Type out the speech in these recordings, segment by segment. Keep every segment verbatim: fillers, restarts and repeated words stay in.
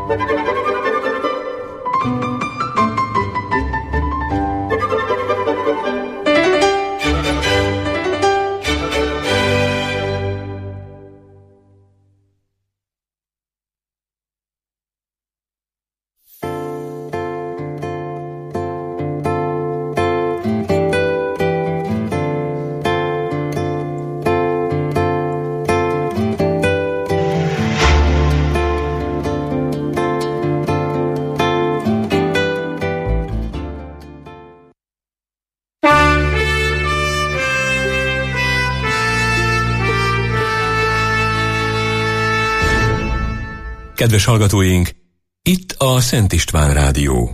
Kedves hallgatóink, itt a Szent István Rádió.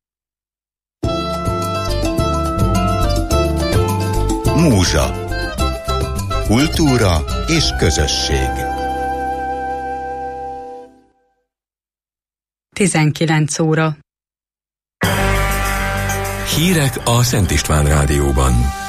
Múzsa. Kultúra és közösség. tizenkilenc óra. Hírek a Szent István Rádióban.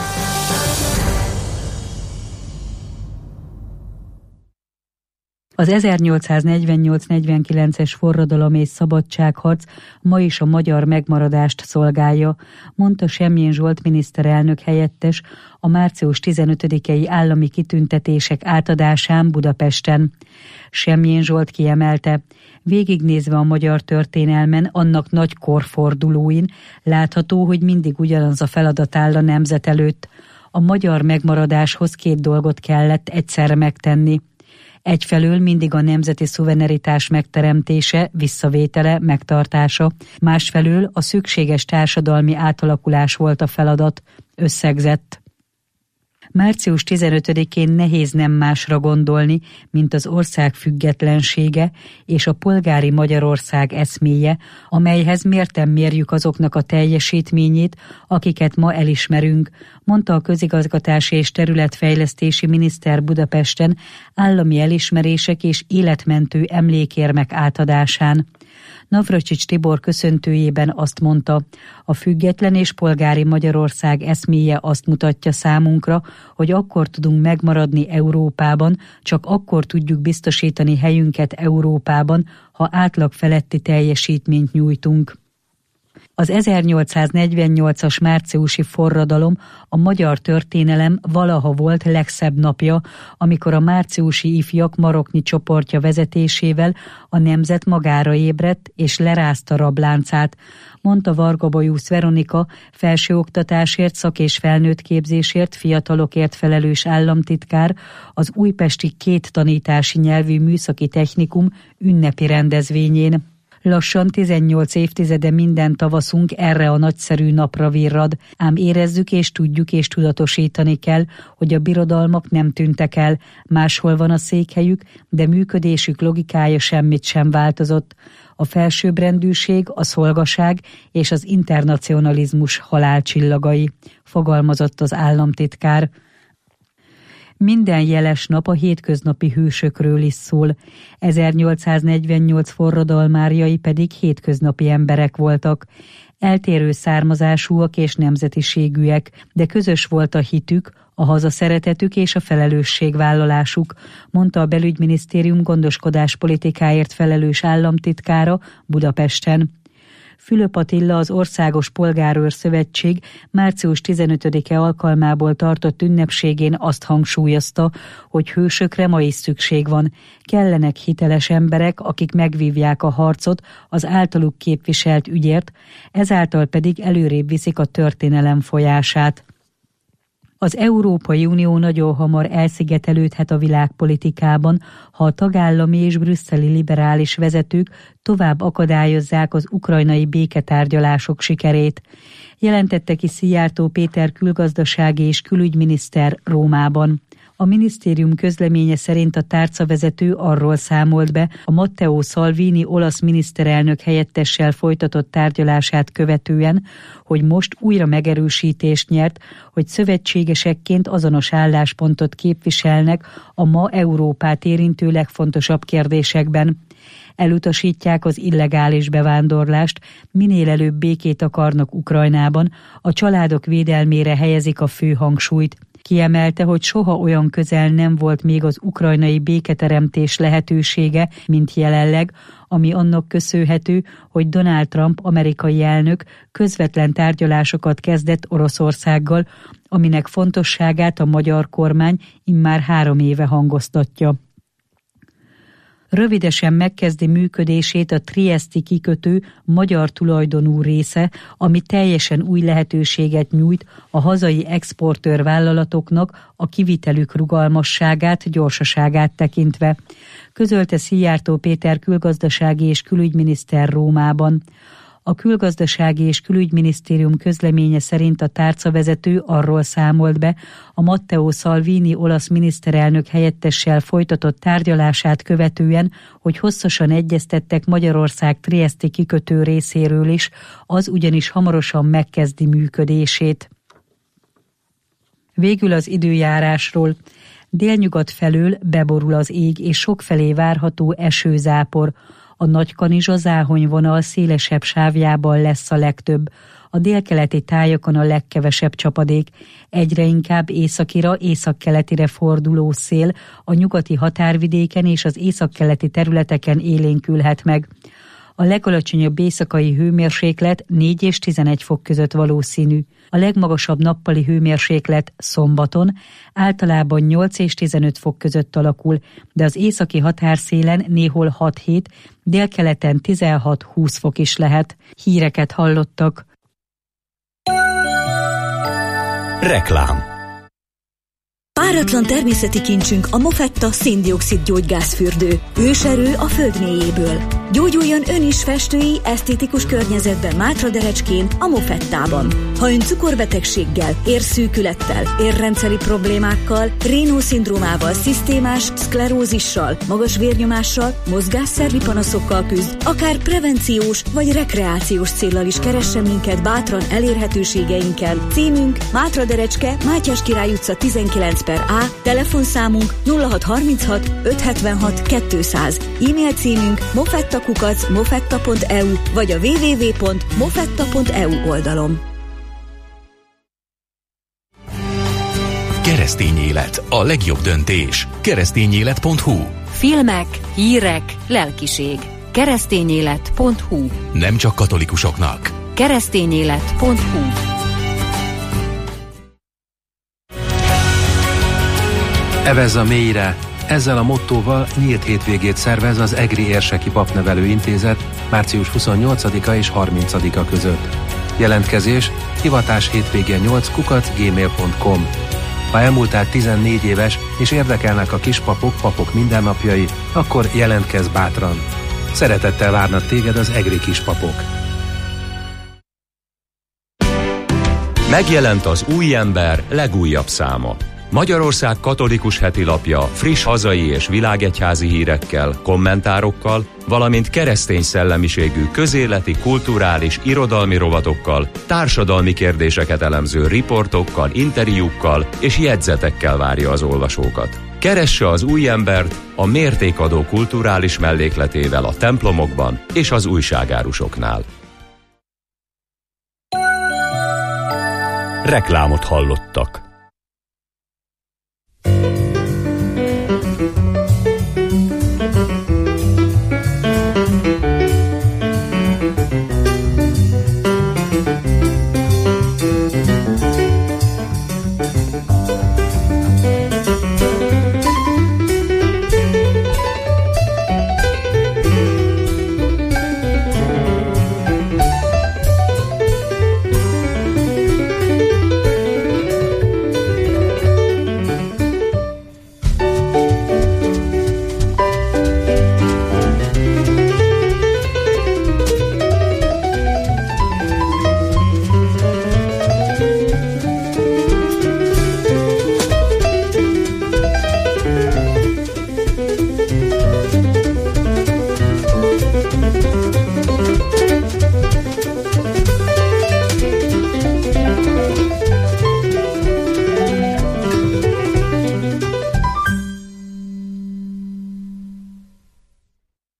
Az ezernyolcszáznegyvennyolc-negyvenkilences forradalom és szabadságharc ma is a magyar megmaradást szolgálja, mondta Semjén Zsolt miniszterelnök helyettes a március tizenötödikei állami kitüntetések átadásán Budapesten. Semjén Zsolt kiemelte, végignézve a magyar történelmen, annak nagy korfordulóin látható, hogy mindig ugyanaz a feladat áll a nemzet előtt. A magyar megmaradáshoz két dolgot kellett egyszerre megtenni. Egyfelől mindig a nemzeti szuverenitás megteremtése, visszavétele, megtartása, másfelől a szükséges társadalmi átalakulás volt a feladat, összegzett. március tizenötödikén nehéz nem másra gondolni, mint az ország függetlensége és a polgári Magyarország eszméje, amelyhez mérten mérjük azoknak a teljesítményét, akiket ma elismerünk, mondta a közigazgatási és területfejlesztési miniszter Budapesten állami elismerések és életmentő emlékérmek átadásán. Navracsics Tibor köszöntőjében azt mondta, a független és polgári Magyarország eszméje azt mutatja számunkra, hogy akkor tudunk megmaradni Európában, csak akkor tudjuk biztosítani helyünket Európában, ha átlag feletti teljesítményt nyújtunk. Az ezernyolcszáznegyvennyolcas márciusi forradalom a magyar történelem valaha volt legszebb napja, amikor a márciusi ifjak maroknyi csoportja vezetésével a nemzet magára ébredt és lerázta rabláncát, mondta Varga Bajusz Veronika, felsőoktatásért, szak- és felnőttképzésért, fiatalokért felelős államtitkár, az újpesti két tanítási nyelvű műszaki technikum ünnepi rendezvényén. Lassan tizennyolc évtizede minden tavaszunk erre a nagyszerű napra virrad, ám érezzük és tudjuk és tudatosítani kell, hogy a birodalmak nem tűntek el, máshol van a székhelyük, de működésük logikája semmit sem változott. A felsőbbrendűség, a szolgaság és az internacionalizmus halálcsillagai, fogalmazott az államtitkár. Minden jeles nap a hétköznapi hősökről is szól. ezernyolcszáznegyvennyolc forradalmárjai pedig hétköznapi emberek voltak. Eltérő származásúak és nemzetiségűek, de közös volt a hitük, a hazaszeretetük és a felelősségvállalásuk, mondta a Belügyminisztérium gondoskodáspolitikáért felelős államtitkára Budapesten. Fülöp Attila, az Országos Polgárőr Szövetség március tizenötödike alkalmából tartott ünnepségén azt hangsúlyozta, hogy hősökre ma is szükség van. Kellenek hiteles emberek, akik megvívják a harcot az általuk képviselt ügyért, ezáltal pedig előrébb viszik a történelem folyását. Az Európai Unió nagyon hamar elszigetelődhet a világpolitikában, ha a tagállami és brüsszeli liberális vezetők tovább akadályozzák az ukrajnai béketárgyalások sikerét, jelentette ki Szijjártó Péter külgazdasági és külügyminiszter Rómában. A minisztérium közleménye szerint a tárcavezető arról számolt be a Matteo Salvini olasz miniszterelnök helyettessel folytatott tárgyalását követően, hogy most újra megerősítést nyert, hogy szövetségesekként azonos álláspontot képviselnek a ma Európát érintő legfontosabb kérdésekben. Elutasítják az illegális bevándorlást, minél előbb békét akarnak Ukrajnában, a családok védelmére helyezik a fő hangsúlyt. Kiemelte, hogy soha olyan közel nem volt még az ukrajnai béketeremtés lehetősége, mint jelenleg, ami annak köszönhető, hogy Donald Trump amerikai elnök közvetlen tárgyalásokat kezdett Oroszországgal, aminek fontosságát a magyar kormány immár három éve hangoztatja. Rövidesen megkezdi működését a trieszti kikötő magyar tulajdonú része, ami teljesen új lehetőséget nyújt a hazai exportőr vállalatoknak a kivitelük rugalmasságát, gyorsaságát tekintve, közölte Szijjártó Péter külgazdasági és külügyminiszter Rómában. A külgazdasági és külügyminisztérium közleménye szerint a tárcavezető arról számolt be, a Matteo Salvini olasz miniszterelnök helyettessel folytatott tárgyalását követően, hogy hosszasan egyeztettek Magyarország trieszti kikötő részéről is, az ugyanis hamarosan megkezdi működését. Végül az időjárásról. Délnyugat felől beborul az ég, és sokfelé várható esőzápor. A Nagykanizsa záhonyvonal szélesebb sávjában lesz a legtöbb, a délkeleti tájakon a legkevesebb csapadék, egyre inkább északira, északkeletire forduló szél a nyugati határvidéken és az északkeleti területeken élénkülhet meg. A legalacsonyabb éjszakai hőmérséklet négy és tizenegy fok között valószínű. A legmagasabb nappali hőmérséklet szombaton általában nyolc és tizenöt fok között alakul, de az északi határszélen néhol hat-hét, délkeleten tizenhat-húsz fok is lehet. Híreket hallottak. Reklám. Páratlan természeti kincsünk a Mofetta széndioxid gyógygázfürdő. Őserő a föld mélyéből. Gyógyuljon ön is festői, esztétikus környezetben Mátraderecskén, a Mofettában. Ha ön cukorbetegséggel, érszűkülettel, érrendszeri problémákkal, Raynaud-szindrómával, szisztémás szklerózissal, magas vérnyomással, mozgásszervi panaszokkal küzd, akár prevenciós vagy rekreációs céllal is keressen minket bátran elérhetőségeinkkel. Címünk Mátraderecske, Mátyás Király utca tizenkilenc per A, telefonszámunk nulla hat harminchat ötszázhetvenhat kétszáz, e-mail címünk mofettakukac mofetta pont e u vagy a double-u double-u double-u pont mofetta pont e u oldalon. Keresztény élet, a legjobb döntés. keresztényélet pont hu. Filmek, hírek, lelkiség. keresztényélet pont hu. Nem csak katolikusoknak. keresztényélet pont hu. Evezz a mélyre! Ezzel a mottóval nyílt hétvégét szervez az Egri Érseki Papnevelő Intézet március huszonnyolcadika és harmincadika között. Jelentkezés hivatás hétvégén nyolc kukac gmail pont com. Ha elmúltál tizennégy éves és érdekelnek a kispapok, papok mindennapjai, akkor jelentkezz bátran. Szeretettel várnak téged az egri kispapok. Megjelent az Új Ember legújabb száma. Magyarország katolikus hetilapja friss hazai és világegyházi hírekkel, kommentárokkal, valamint keresztény szellemiségű közéleti, kulturális, irodalmi rovatokkal, társadalmi kérdéseket elemző riportokkal, interjúkkal és jegyzetekkel várja az olvasókat. Keresse az Új Embert a mértékadó kulturális mellékletével a templomokban és az újságárusoknál. Reklámot hallottak.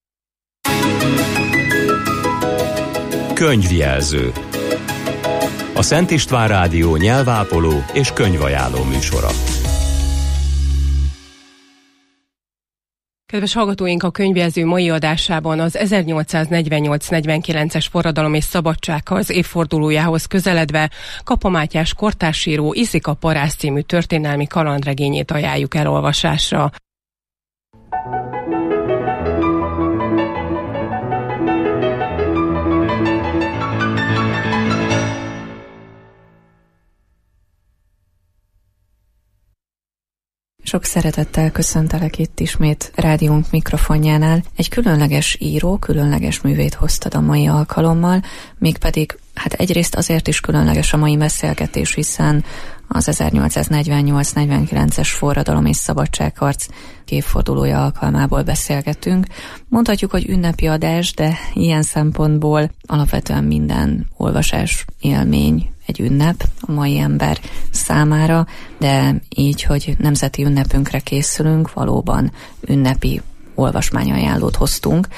Könyvjelző. A Szent István Rádió nyelvápoló és könyvajánló műsora. Kedves hallgatóink, a könyvjelző mai adásában az ezernyolcszáznegyvennyolc negyvenkilences forradalom és szabadságharc évfordulójához közeledve Kapa Mátyás kortársíró Iszik a parázs című történelmi kalandregényét ajánljuk elolvasásra. Sok szeretettel köszöntelek itt ismét rádiónk mikrofonjánál. Egy különleges író, különleges művét hoztad a mai alkalommal, mégpedig hát egyrészt azért is különleges a mai beszélgetés, hiszen az ezernyolcszáznegyvennyolc negyvenkilences forradalom és szabadságharc évfordulója alkalmából beszélgetünk. Mondhatjuk, hogy ünnepi adás, de ilyen szempontból alapvetően minden olvasás élmény egy ünnep a mai ember számára, de így, hogy nemzeti ünnepünkre készülünk, valóban ünnepi olvasmányajánlót hoztunk,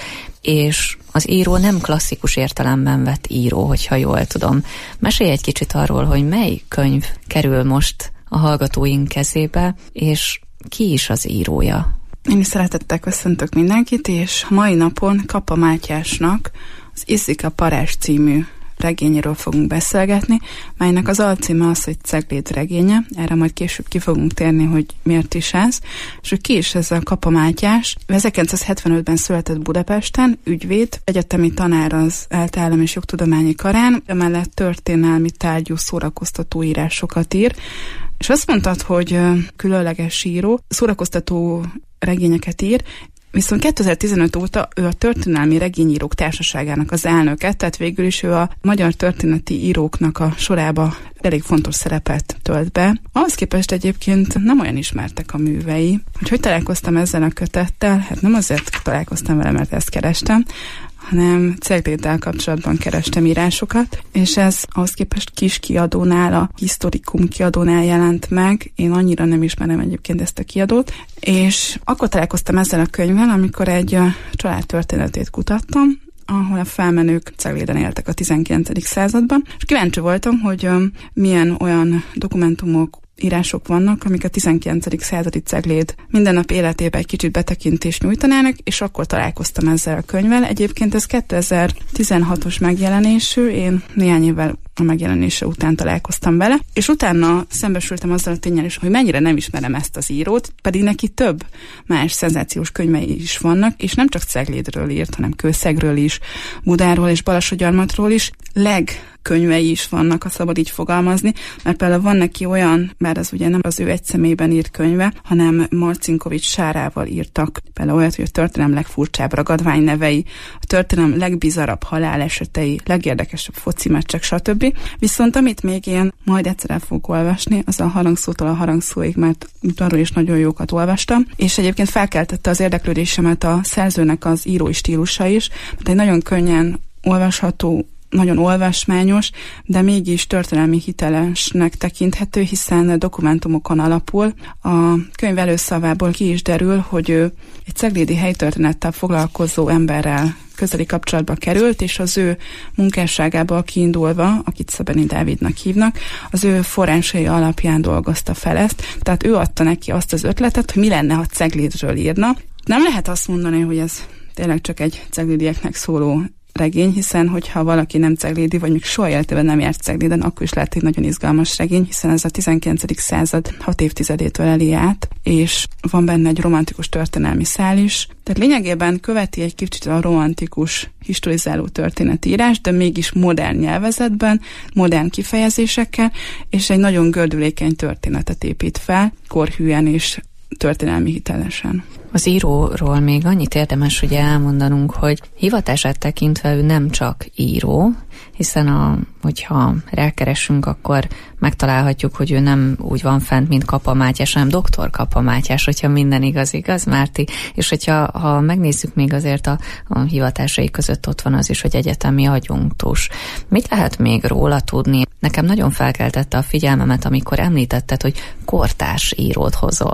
és az író nem klasszikus értelemben vett író, hogyha jól tudom. Mesélj egy kicsit arról, hogy mely könyv kerül most a hallgatóink kezébe, és ki is az írója? Én is szeretettel köszöntök mindenkit, és mai napon Kapa Mátyásnak az Iszik a parázs című regényéről fogunk beszélgetni, melynek az alcíme az, hogy Cegléd regénye. Erre majd később ki fogunk térni, hogy miért is ez. És hogy ki is ez a Kapa Mátyás? ezerkilencszázhetvenötben született Budapesten, ügyvéd, egyetemi tanár az E L T E Állam és Jogtudományi Karán, emellett történelmi tárgyú szórakoztató írásokat ír, és azt mondtad, hogy különleges író, szórakoztató regényeket ír, viszont kétezer-tizenöt óta ő a Történelmi Regényírók Társaságának az elnöke, tehát végül is ő a magyar történeti íróknak a sorába elég fontos szerepet tölt be. Ahhoz képest egyébként nem olyan ismertek a művei. Hogy hogy találkoztam ezzel a kötettel? Hát nem azért találkoztam vele, mert ezt kerestem, hanem Cegléddel kapcsolatban kerestem írásokat, és ez ahhoz képest kis kiadónál, a Historikum kiadónál jelent meg. Én annyira nem ismerem egyébként ezt a kiadót, és akkor találkoztam ezzel a könyvvel, amikor egy család történetét kutattam, ahol a felmenők Cegléden éltek a tizenkilencedik században, és kíváncsi voltam, hogy milyen olyan dokumentumok, írások vannak, amik a tizenkilencedik századi Cegléd mindennap életébe egy kicsit betekintést nyújtanának, és akkor találkoztam ezzel a könyvvel. Egyébként ez kétezer-tizenhatos megjelenésű, én néhány évvel a megjelenése után találkoztam vele, és utána szembesültem azzal a tényel is, hogy mennyire nem ismerem ezt az írót, pedig neki több más szenzációs könyvei is vannak, és nem csak Ceglédről írt, hanem Kőszegről is, Budáról és Balassagyarmatról is. Legkönyvei is vannak, ha szabad így fogalmazni, mert például van neki olyan, bár az ugye nem az ő egy személyben írt könyve, hanem Marcinkovics Sárával írtak, például olyat, hogy a történelem legfurcsább ragadvány nevei, a történelem legbizarabb halálesetei, legérdekesebb foci meccsek, stb. Viszont amit még én majd egyszer el fogok olvasni, az a Harangszótól a harangszóig, mert arról is nagyon jókat olvastam, és egyébként felkeltette az érdeklődésemet a szerzőnek az írói stílusa is, mert egy nagyon könnyen olvasható, nagyon olvasmányos, de mégis történelmi hitelesnek tekinthető, hiszen dokumentumokon alapul. A könyv előszavából ki is derül, hogy ő egy ceglédi helytörténettel foglalkozó emberrel közeli kapcsolatba került, és az ő munkásságából kiindulva, akit Szebeni Dávidnak hívnak, az ő forrásai alapján dolgozta fel ezt. Tehát ő adta neki azt az ötletet, hogy mi lenne, ha Ceglédről írna. Nem lehet azt mondani, hogy ez tényleg csak egy ceglédieknek szóló regény, hiszen hogyha valaki nem ceglédi, vagy még soha életében nem járt Cegléden, akkor is lehet egy nagyon izgalmas regény, hiszen ez a tizenkilencedik század hat évtizedétől eli át, és van benne egy romantikus történelmi szál is. Tehát lényegében követi egy kicsit a romantikus, historizáló történetírás, de mégis modern nyelvezetben, modern kifejezésekkel, és egy nagyon gördülékeny történetet épít fel, korhűen és történelmi hitelesen. Az íróról még annyit érdemes ugye elmondanunk, hogy hivatását tekintve ő nem csak író, hiszen a, hogyha rákeresünk, akkor megtalálhatjuk, hogy ő nem úgy van fent, mint Kapa Mátyás, hanem doktor Kapa Mátyás, hogyha minden igaz, igaz, Márti? És hogyha ha megnézzük, még azért a, a hivatásai között ott van az is, hogy egyetemi adjunktus. Mit lehet még róla tudni? Nekem nagyon felkeltette a figyelmemet, amikor említetted, hogy kortárs írót hozol.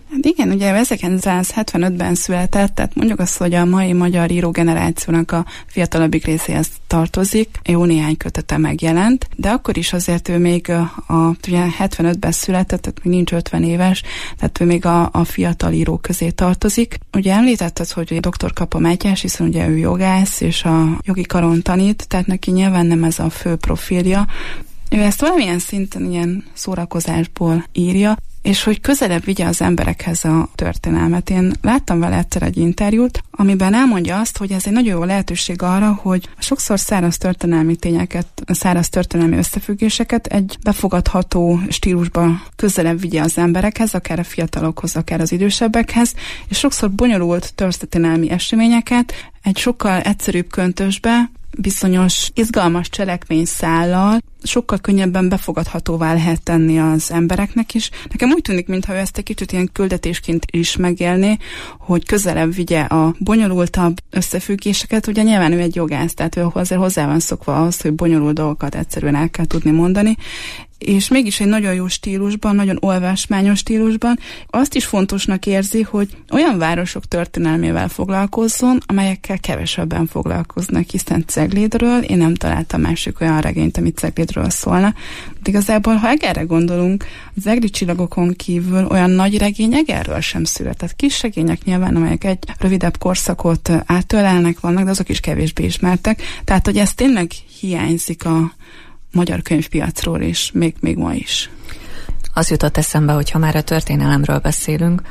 Hát igen, ugye ezerkilencszázhetvenötben született, tehát mondjuk azt, hogy a mai magyar író generációnak a fiatalabbik részéhez tartozik, jó néhány kötete megjelent, de akkor is azért ő még a, a ugye hetvenötben született, tehát még nincs ötven éves, tehát ő még a, a fiatal írók közé tartozik. Ugye említetted, hogy doktor Kappa Mátyás, hiszen ugye ő jogász és a jogi karon tanít, tehát neki nyilván nem ez a fő profilja. Ő ezt valamilyen szinten ilyen szórakozásból írja, és hogy közelebb vigye az emberekhez a történelmet. Én láttam vele egyszer egy interjút, amiben elmondja azt, hogy ez egy nagyon jó lehetőség arra, hogy sokszor száraz történelmi tényeket, száraz történelmi összefüggéseket egy befogadható stílusban közelebb vigye az emberekhez, akár a fiatalokhoz, akár az idősebbekhez, és sokszor bonyolult történelmi eseményeket egy sokkal egyszerűbb köntösbe, bizonyos izgalmas cselekményszállal sokkal könnyebben befogadhatóvá lehet tenni az embereknek is. Nekem úgy tűnik, mintha ő ezt egy kicsit ilyen küldetésként is megélné, hogy közelebb vigye a bonyolultabb összefüggéseket. Ugye nyilván ő egy jogász, tehát ő azért hozzá van szokva ahhoz, hogy bonyolult dolgokat egyszerűen el kell tudni mondani, és mégis egy nagyon jó stílusban, nagyon olvasmányos stílusban. Azt is fontosnak érzi, hogy olyan városok történelmével foglalkozzon, amelyekkel kevesebben foglalkoznak, hiszen Ceglédről én nem találtam másik olyan regényt, amit Ceglédről szólna. De igazából, ha Egerre gondolunk, az egri csillagokon kívül olyan nagy regény Egerről sem született. Kis regények nyilván, amelyek egy rövidebb korszakot átölelnek vannak, de azok is kevésbé ismertek. Tehát, hogy ez tényleg hiányzik a magyar könyvpiacról is, még, még ma is. Az jutott eszembe, hogy ha már a történelemről beszélünk,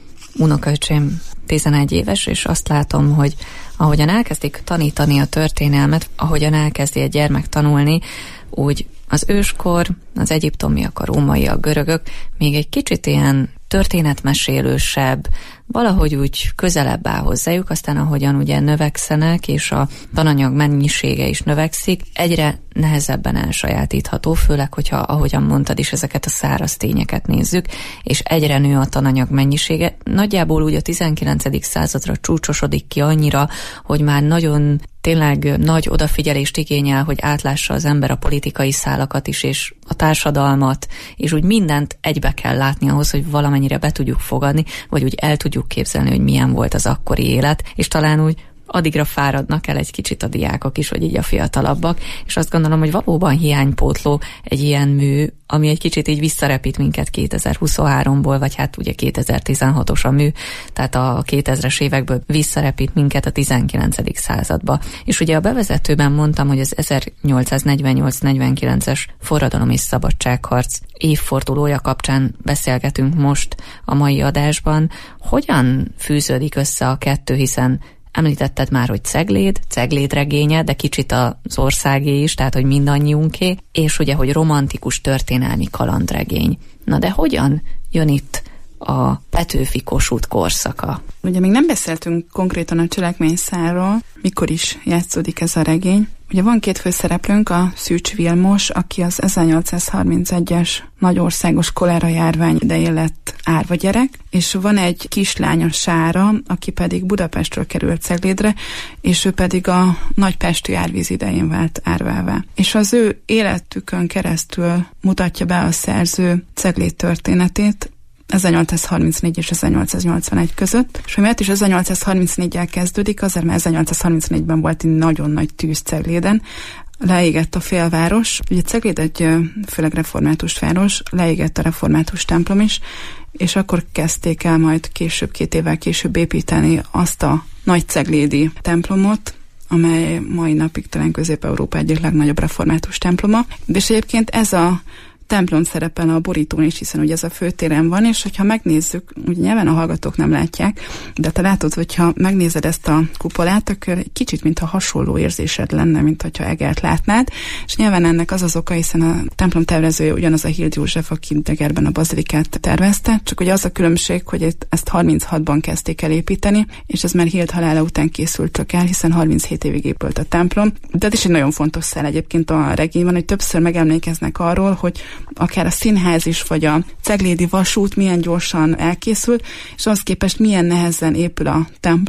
unokaöcsém tizenegy éves, és azt látom, hogy ahogyan elkezdik tanítani a történelmet, ahogyan elkezdi egy gyermek tanulni, úgy az őskor, az egyiptomiak, a rómaiak, a görögök még egy kicsit ilyen történetmesélősebb, valahogy úgy közelebb áll hozzájuk, aztán ahogyan ugye növekszenek, és a tananyag mennyisége is növekszik, egyre nehezebben elsajátítható, főleg, hogyha, ahogyan mondtad is, ezeket a száraz tényeket nézzük, és egyre nő a tananyag mennyisége. Nagyjából úgy a tizenkilencedik századra csúcsosodik ki annyira, hogy már nagyon tényleg nagy odafigyelést igényel, hogy átlássa az ember a politikai szálakat is, és a társadalmat, és úgy mindent egybe kell látni ahhoz, hogy valamennyire be tudjuk fogadni, vagy úgy el tudjuk képzelni, hogy milyen volt az akkori élet, és talán úgy addigra fáradnak el egy kicsit a diákok is, vagy így a fiatalabbak, és azt gondolom, hogy valóban hiánypótló egy ilyen mű, ami egy kicsit így visszarepít minket kétezer-huszonháromból, vagy hát ugye kétezer-tizenhatos a mű, tehát a kétezres évekből visszarepít minket a tizenkilencedik századba. És ugye a bevezetőben mondtam, hogy az ezernyolcszáznegyvennyolc negyvenkilences forradalom és szabadságharc évfordulója kapcsán beszélgetünk most a mai adásban. Hogyan fűződik össze a kettő, hiszen említetted már, hogy Cegléd, Cegléd regénye, de kicsit az országé is, tehát hogy mindannyiunké, és ugye, hogy romantikus történelmi kalandregény. Na de hogyan jön itt a Petőfi Kossuth korszaka? Ugye még nem beszéltünk konkrétan a cselekményszálról, mikor is játszódik ez a regény. Ugye van két főszereplőnk, a Szűcs Vilmos, aki az ezernyolcszázharmincegyes nagyországos kolera járvány idején lett árva gyerek, és van egy kislánya, Sára, aki pedig Budapestről került Ceglédre, és ő pedig a nagypesti árvíz idején vált árvává. És az ő életükön keresztül mutatja be a szerző Cegléd történetét, ezernyolcszázharmincnégy és ezernyolcszáznyolcvanegy között, és miért is ezernyolcszázharmincnégyel kezdődik, azért mert ezernyolcszázharmincnégyben volt egy nagyon nagy tűz Cegléden, leégett a félváros, ugye Cegléd egy főleg református város, leégett a református templom is, és akkor kezdték el majd később, két évvel később építeni azt a nagy ceglédi templomot, amely mai napig talán Közép-Európa egyik legnagyobb református temploma, és egyébként ez a templom szerepel a borítón is, hiszen ugye ez a főtéren van, és hogyha megnézzük, ugye nyilván a hallgatók nem látják, de te látod, hogyha megnézed ezt a kupolát, akkor egy kicsit, mintha hasonló érzésed lenne, mint hogyha Egert látnád, és nyilván ennek az az oka, hiszen a templom tervezője ugyanaz a Hild József, aki Egerben a bazilikát tervezte, csak ugye az a különbség, hogy ezt harminchatban kezdték el építeni, és ez már Hild halála után készült csak el, hiszen harminchét évig épült a templom. De ez is egy nagyon fontos szál egyébként a regényben, hogy többször megemlékeznek arról, hogy akár a színház is, vagy a ceglédi vasút milyen gyorsan elkészült, és ahhoz képest milyen nehezen épül a templom,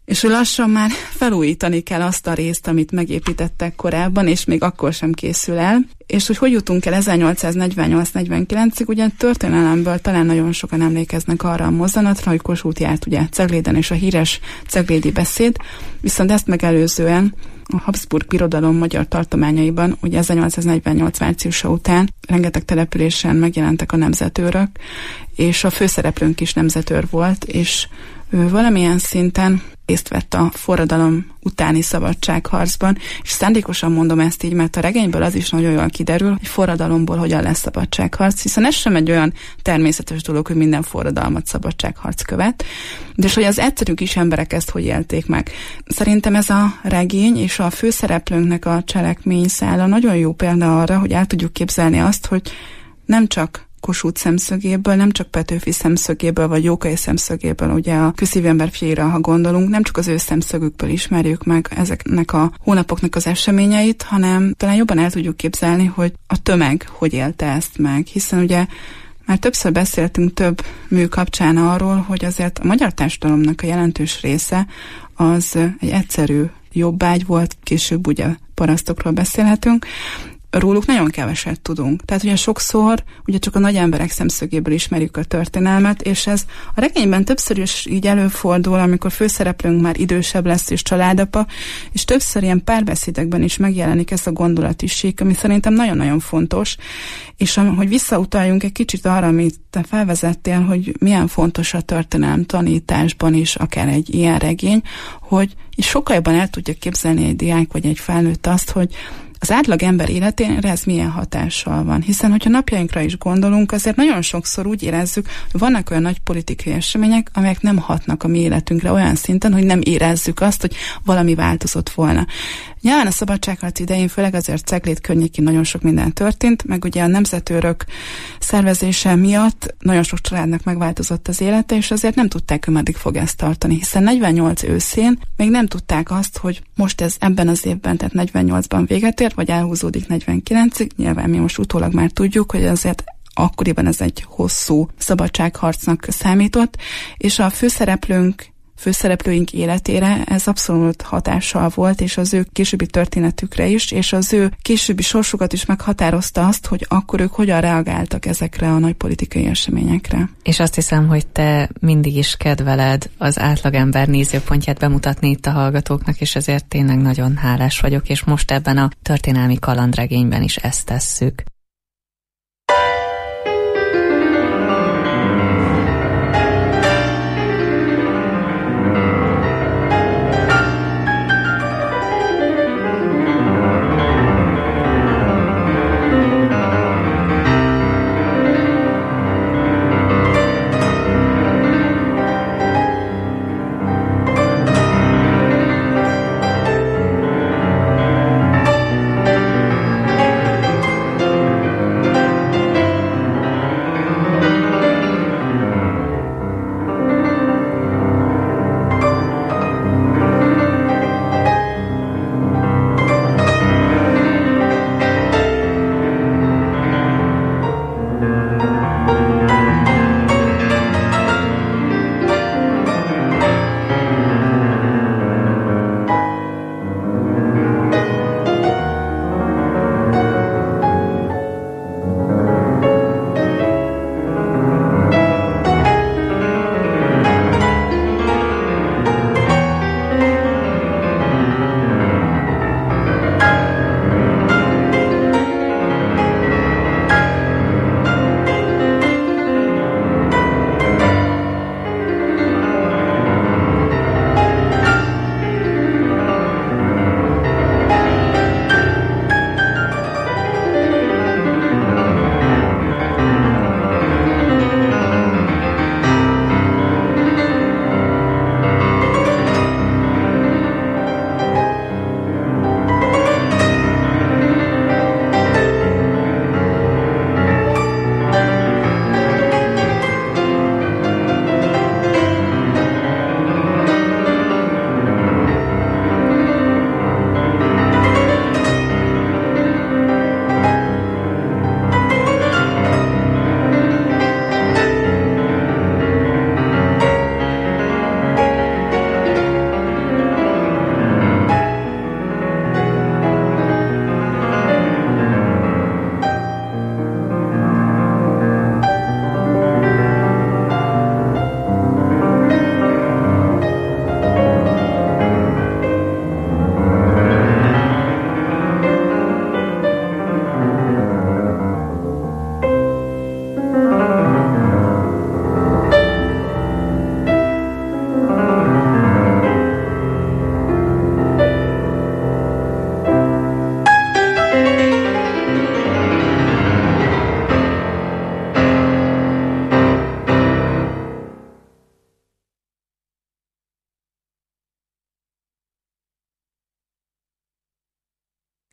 és hogy lassan már felújítani kell azt a részt, amit megépítettek korábban, és még akkor sem készül el. És hogy hogy jutunk el ezernyolcszáznegyvennyolc negyvenkilencig, ugye történelemből talán nagyon sokan emlékeznek arra a mozzanatra, hogy Kossuth járt ugye Cegléden, és a híres ceglédi beszéd, viszont ezt megelőzően a Habsburg Birodalom magyar tartományaiban, ugye ezernyolcszáznegyvennyolc márciusa után rengeteg településen megjelentek a nemzetőrök, és a főszereplőnk is nemzetőr volt, és ő valamilyen szinten részt vett a forradalom utáni szabadságharcban, és szándékosan mondom ezt így, mert a regényből az is nagyon jól kiderül, hogy forradalomból hogyan lesz szabadságharc, hiszen ez sem egy olyan természetes dolog, hogy minden forradalmat szabadságharc követ, de és hogy az egyszerű kis emberek ezt hogy élték meg. Szerintem ez a regény és a főszereplőnknek a cselekményszála nagyon jó példa arra, hogy el tudjuk képzelni azt, hogy nem csak Kossuth szemszögéből, nem csak Petőfi szemszögéből, vagy Jókai szemszögéből, ugye a Kőszívember fiaira, ha gondolunk, nem csak az ő szemszögükből ismerjük meg ezeknek a hónapoknak az eseményeit, hanem talán jobban el tudjuk képzelni, hogy a tömeg hogy élte ezt meg, hiszen ugye már többször beszéltünk több mű kapcsán arról, hogy azért a magyar társadalomnak a jelentős része az egy egyszerű jobbágy volt, később ugye parasztokról beszélhetünk, róluk nagyon keveset tudunk. Tehát ugye sokszor ugye csak a nagy emberek szemszögéből ismerjük a történelmet, és ez a regényben többször is így előfordul, amikor főszereplőnk már idősebb lesz és családapa, és többször ilyen párbeszédekben is megjelenik ez a gondolati sík, ami szerintem nagyon-nagyon fontos, és hogy visszautaljunk egy kicsit arra, amit te felvezettél, hogy milyen fontos a történelem tanításban is, akár egy ilyen regény, hogy sokkal jobban el tudja képzelni egy diák vagy egy felnőtt azt, hogy az átlag ember életére ez milyen hatással van. Hiszen, hogyha napjainkra is gondolunk, azért nagyon sokszor úgy érezzük, hogy vannak olyan nagy politikai események, amelyek nem hatnak a mi életünkre olyan szinten, hogy nem érezzük azt, hogy valami változott volna. Nyilván a szabadságharc idején, főleg azért Ceglét környékén nagyon sok minden történt, meg ugye a nemzetőrök szervezése miatt nagyon sok családnak megváltozott az élete, és azért nem tudták, hogy meddig fog ezt tartani, hiszen negyvennyolc őszén még nem tudták azt, hogy most ez ebben az évben, tehát negyvennyolcban véget ér, vagy elhúzódik negyvenkilencig. Nyilván mi most utólag már tudjuk, hogy azért akkoriban ez egy hosszú szabadságharcnak számított, és a főszereplőnk főszereplőink életére ez abszolút hatással volt, és az ő későbbi történetükre is, és az ő későbbi sorsukat is meghatározta azt, hogy akkor ők hogyan reagáltak ezekre a nagy politikai eseményekre. És azt hiszem, hogy te mindig is kedveled az átlagember nézőpontját bemutatni itt a hallgatóknak, és ezért tényleg nagyon hálás vagyok, és most ebben a történelmi kalandregényben is ezt tesszük.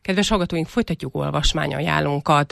Kedves hallgatóink, folytatjuk olvasmányajánlónkat.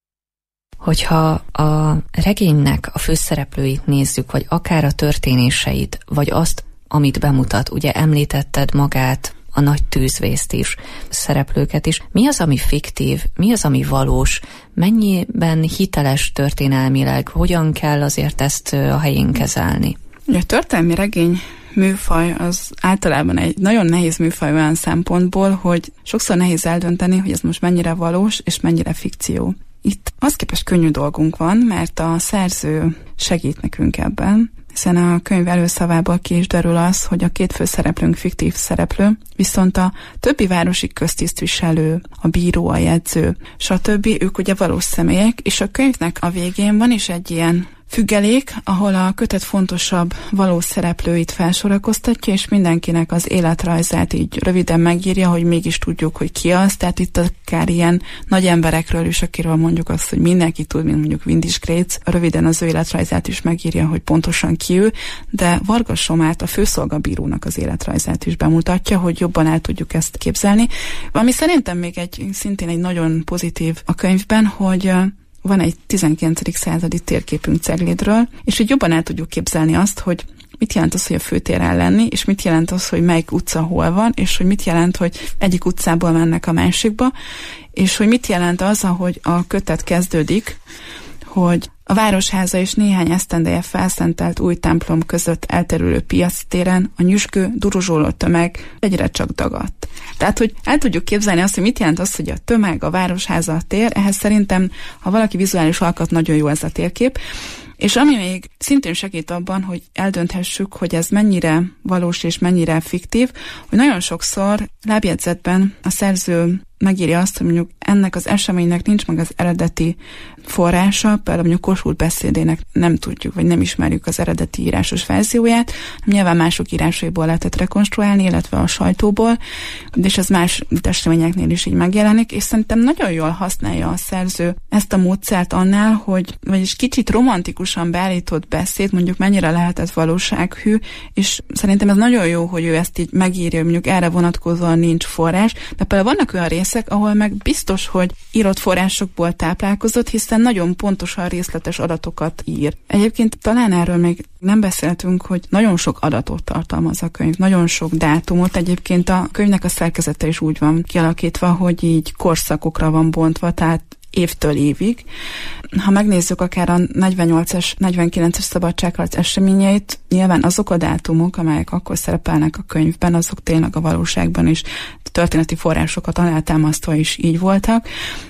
Hogyha a regénynek a főszereplőit nézzük, vagy akár a történéseit, vagy azt, amit bemutat, ugye említetted magát, a nagy tűzvészt is, szereplőket is. Mi az, ami fiktív? Mi az, ami valós? Mennyiben hiteles történelmileg? Hogyan kell azért ezt a helyén kezelni? A történelmi regény műfaj az általában egy nagyon nehéz műfaj olyan szempontból, hogy sokszor nehéz eldönteni, hogy ez most mennyire valós és mennyire fikció. Itt az képest könnyű dolgunk van, mert a szerző segít nekünk ebben, hiszen a könyv előszavából ki is derül az, hogy a két főszereplőnk fiktív szereplő, viszont a többi városi köztisztviselő, a bíró, a jegyző, stb. Ők ugye valós személyek, és a könyvnek a végén van is egy ilyen függelék, ahol a kötet fontosabb valós szereplőit felsorakoztatja, és mindenkinek az életrajzát így röviden megírja, hogy mégis tudjuk, hogy ki az. Tehát itt akár ilyen nagy emberekről is, akiről mondjuk azt, hogy mindenki tud, mint mondjuk Windis Grécz, röviden az ő életrajzát is megírja, hogy pontosan ki ő, de Varga Somát, a főszolgabírónak az életrajzát is bemutatja, hogy jobban el tudjuk ezt képzelni. Ami szerintem még egy szintén egy nagyon pozitív a könyvben, hogy van egy tizenkilencedik századi térképünk Ceglédről, és így jobban el tudjuk képzelni azt, hogy mit jelent az, hogy a főtéren lenni, és mit jelent az, hogy melyik utca hol van, és hogy mit jelent, hogy egyik utcából mennek a másikba, és hogy mit jelent az, ahogy a kötet kezdődik, hogy a városháza és néhány esztendeje felszentelt új templom között elterülő piactéren a nyüzsgő, duruzsoló tömeg egyre csak dagadt. Tehát, hogy el tudjuk képzelni azt, hogy mit jelent az, hogy a tömeg, a városháza, a tér, ehhez szerintem, ha valaki vizuális alkat, nagyon jó ez a térkép. És ami még szintén segít abban, hogy eldönthessük, hogy ez mennyire valós és mennyire fiktív, hogy nagyon sokszor lábjegyzetben a szerző megírja azt, hogy mondjuk ennek az eseménynek nincs meg az eredeti forrása, például mondjuk Kossuth beszédének nem tudjuk, vagy nem ismerjük az eredeti írásos verzióját, nyilván mások írásaiból lehetett rekonstruálni, illetve a sajtóból, és ez más eseményeknél is így megjelenik, és szerintem nagyon jól használja a szerző ezt a módszert annál, hogy vagyis kicsit romantikusan beállított beszéd, mondjuk mennyire lehetett valósághű, és szerintem ez nagyon jó, hogy ő ezt így megírja, hogy mondjuk erre vonatkozóan nincs forrás, de például vannak olyan részek, ahol meg biztos, hogy írott forrásokból táplálkozott, hiszen nagyon pontosan részletes adatokat ír. Egyébként talán erről még nem beszéltünk, hogy nagyon sok adatot tartalmaz a könyv, nagyon sok dátumot. Egyébként a könyvnek a szerkezete is úgy van kialakítva, hogy így korszakokra van bontva, tehát évtől évig. Ha megnézzük akár a negyvennyolcas, negyvenkilences szabadságharc eseményeit, nyilván azok a dátumok, amelyek akkor szerepelnek a könyvben, azok tényleg a valóságban is történeti forrásokat alátámasztva is így voltak,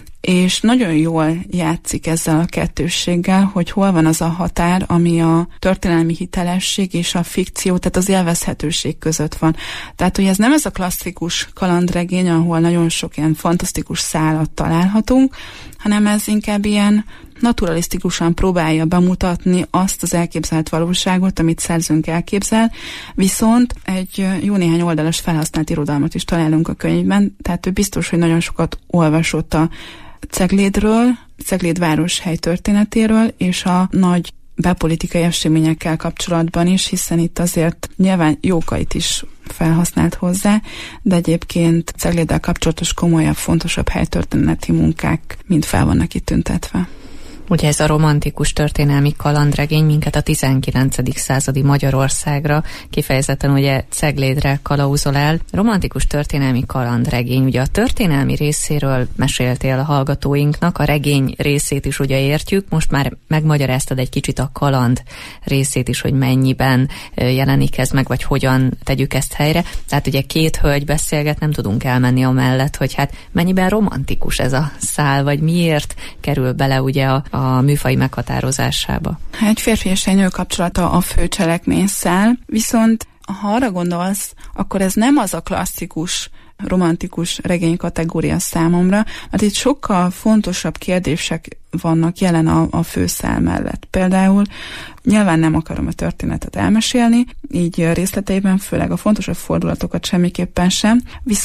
és nagyon jól játszik ezzel a kettősséggel, hogy hol van az a határ, ami a történelmi hitelesség és a fikció, tehát az élvezhetőség között van. Tehát, hogy ez nem ez a klasszikus kalandregény, ahol nagyon sok ilyen fantasztikus szálat találhatunk, hanem ez inkább ilyen naturalisztikusan próbálja bemutatni azt az elképzelt valóságot, amit szerzőnk elképzel, viszont egy jó néhány oldalas felhasznált irodalmat is találunk a könyvben, tehát ő biztos, hogy nagyon sokat olvasott a Ceglédről, Cegléd városhely történetéről, és a nagy belpolitikai eseményekkel kapcsolatban is, hiszen itt azért nyilván Jókait is felhasznált hozzá, de egyébként Cegléddel kapcsolatos komolyabb, fontosabb helytörténeti munkák mind fel vannak itt tüntetve. Ugye ez a romantikus történelmi kalandregény minket a tizenkilencedik századi Magyarországra, kifejezetten ugye Ceglédre kalauzol el. Romantikus történelmi kalandregény, ugye a történelmi részéről meséltél a hallgatóinknak, a regény részét is ugye értjük, most már megmagyaráztad egy kicsit a kaland részét is, hogy mennyiben jelenik ez meg, vagy hogyan tegyük ezt helyre. Tehát ugye két hölgy beszélget, nem tudunk elmenni amellett, hogy hát mennyiben romantikus ez a szál, vagy miért kerül bele ugye a a műfai meghatározásába. Egy férfi és egy nő kapcsolata a fő cselekményszál, viszont ha arra gondolsz, akkor ez nem az a klasszikus romantikus regény kategória számomra, mert itt sokkal fontosabb kérdések vannak jelen a, a főszál mellett. Például nyilván nem akarom a történetet elmesélni, így részleteiben, főleg a fontosabb fordulatokat semmiképpen sem, viszont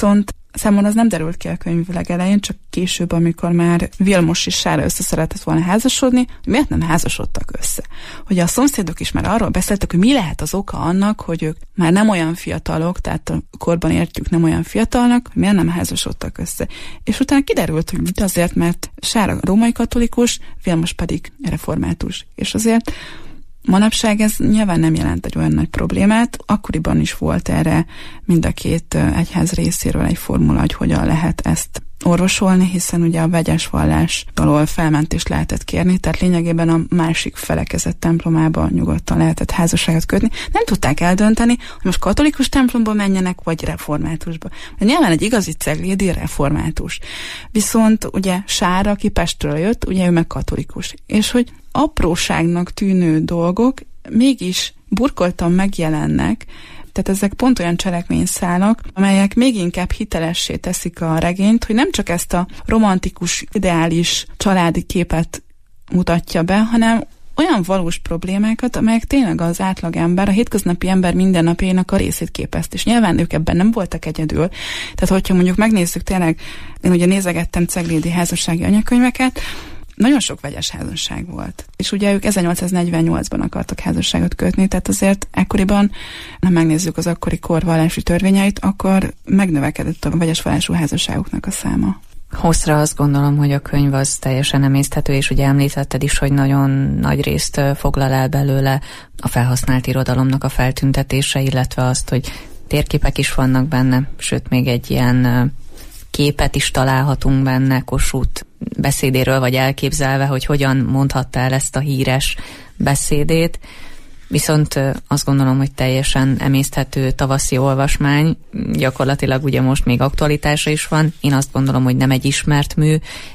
Számomra az nem derült ki a könyv legelején, csak később, amikor már Vilmos és Sára össze szeretett volna házasodni, hogy miért nem házasodtak össze. Hogy a szomszédok is már arról beszéltek, hogy mi lehet az oka annak, hogy ők már nem olyan fiatalok, tehát a korban értjük nem olyan fiatalnak, hogy miért nem házasodtak össze. És utána kiderült, hogy azért, mert Sára római katolikus, Vilmos pedig református. És azért manapság ez nyilván nem jelent egy olyan nagy problémát, akkoriban is volt erre mind a két egyház részéről egy formula, hogy hogyan lehet ezt orvosolni, hiszen ugye a vegyes vallás alól felmentést lehetett kérni, tehát lényegében a másik felekezet templomába nyugodtan lehetett házasságot kötni. Nem tudták eldönteni, hogy most katolikus templomba menjenek, vagy reformátusba. De nyilván egy igazi ceglédi református. Viszont ugye Sára, aki Pestről jött, ugye ő meg katolikus. És hogy apróságnak tűnő dolgok mégis burkoltan megjelennek, tehát ezek pont olyan cselekményszálak, amelyek még inkább hitelessé teszik a regényt, hogy nem csak ezt a romantikus, ideális családi képet mutatja be, hanem olyan valós problémákat, amelyek tényleg az átlagember, a hétköznapi ember mindennapjainak a részét képezt. És nyilván ők ebben nem voltak egyedül. Tehát, hogyha mondjuk megnézzük tényleg, én ugye nézegettem ceglédi házassági anyakönyveket, nagyon sok vegyes házasság volt. És ugye ők ezernyolcszáznegyvennyolcban akartak házasságot kötni, tehát azért ekkoriban, ha megnézzük az akkori kor vallási törvényeit, akkor megnövekedett a vegyes vallású házasságoknak a száma. Hosszra azt gondolom, hogy a könyv az teljesen emészthető, és ugye említetted is, hogy nagyon nagy részt foglal el belőle a felhasznált irodalomnak a feltüntetése, illetve azt, hogy térképek is vannak benne, sőt még egy ilyen képet is találhatunk benne Kossuth beszédéről, vagy elképzelve, hogy hogyan mondhatta el ezt a híres beszédét. Viszont azt gondolom, hogy teljesen emészthető tavaszi olvasmány, gyakorlatilag ugye most még aktualitása is van. Én azt gondolom, hogy nem egy ismert mű,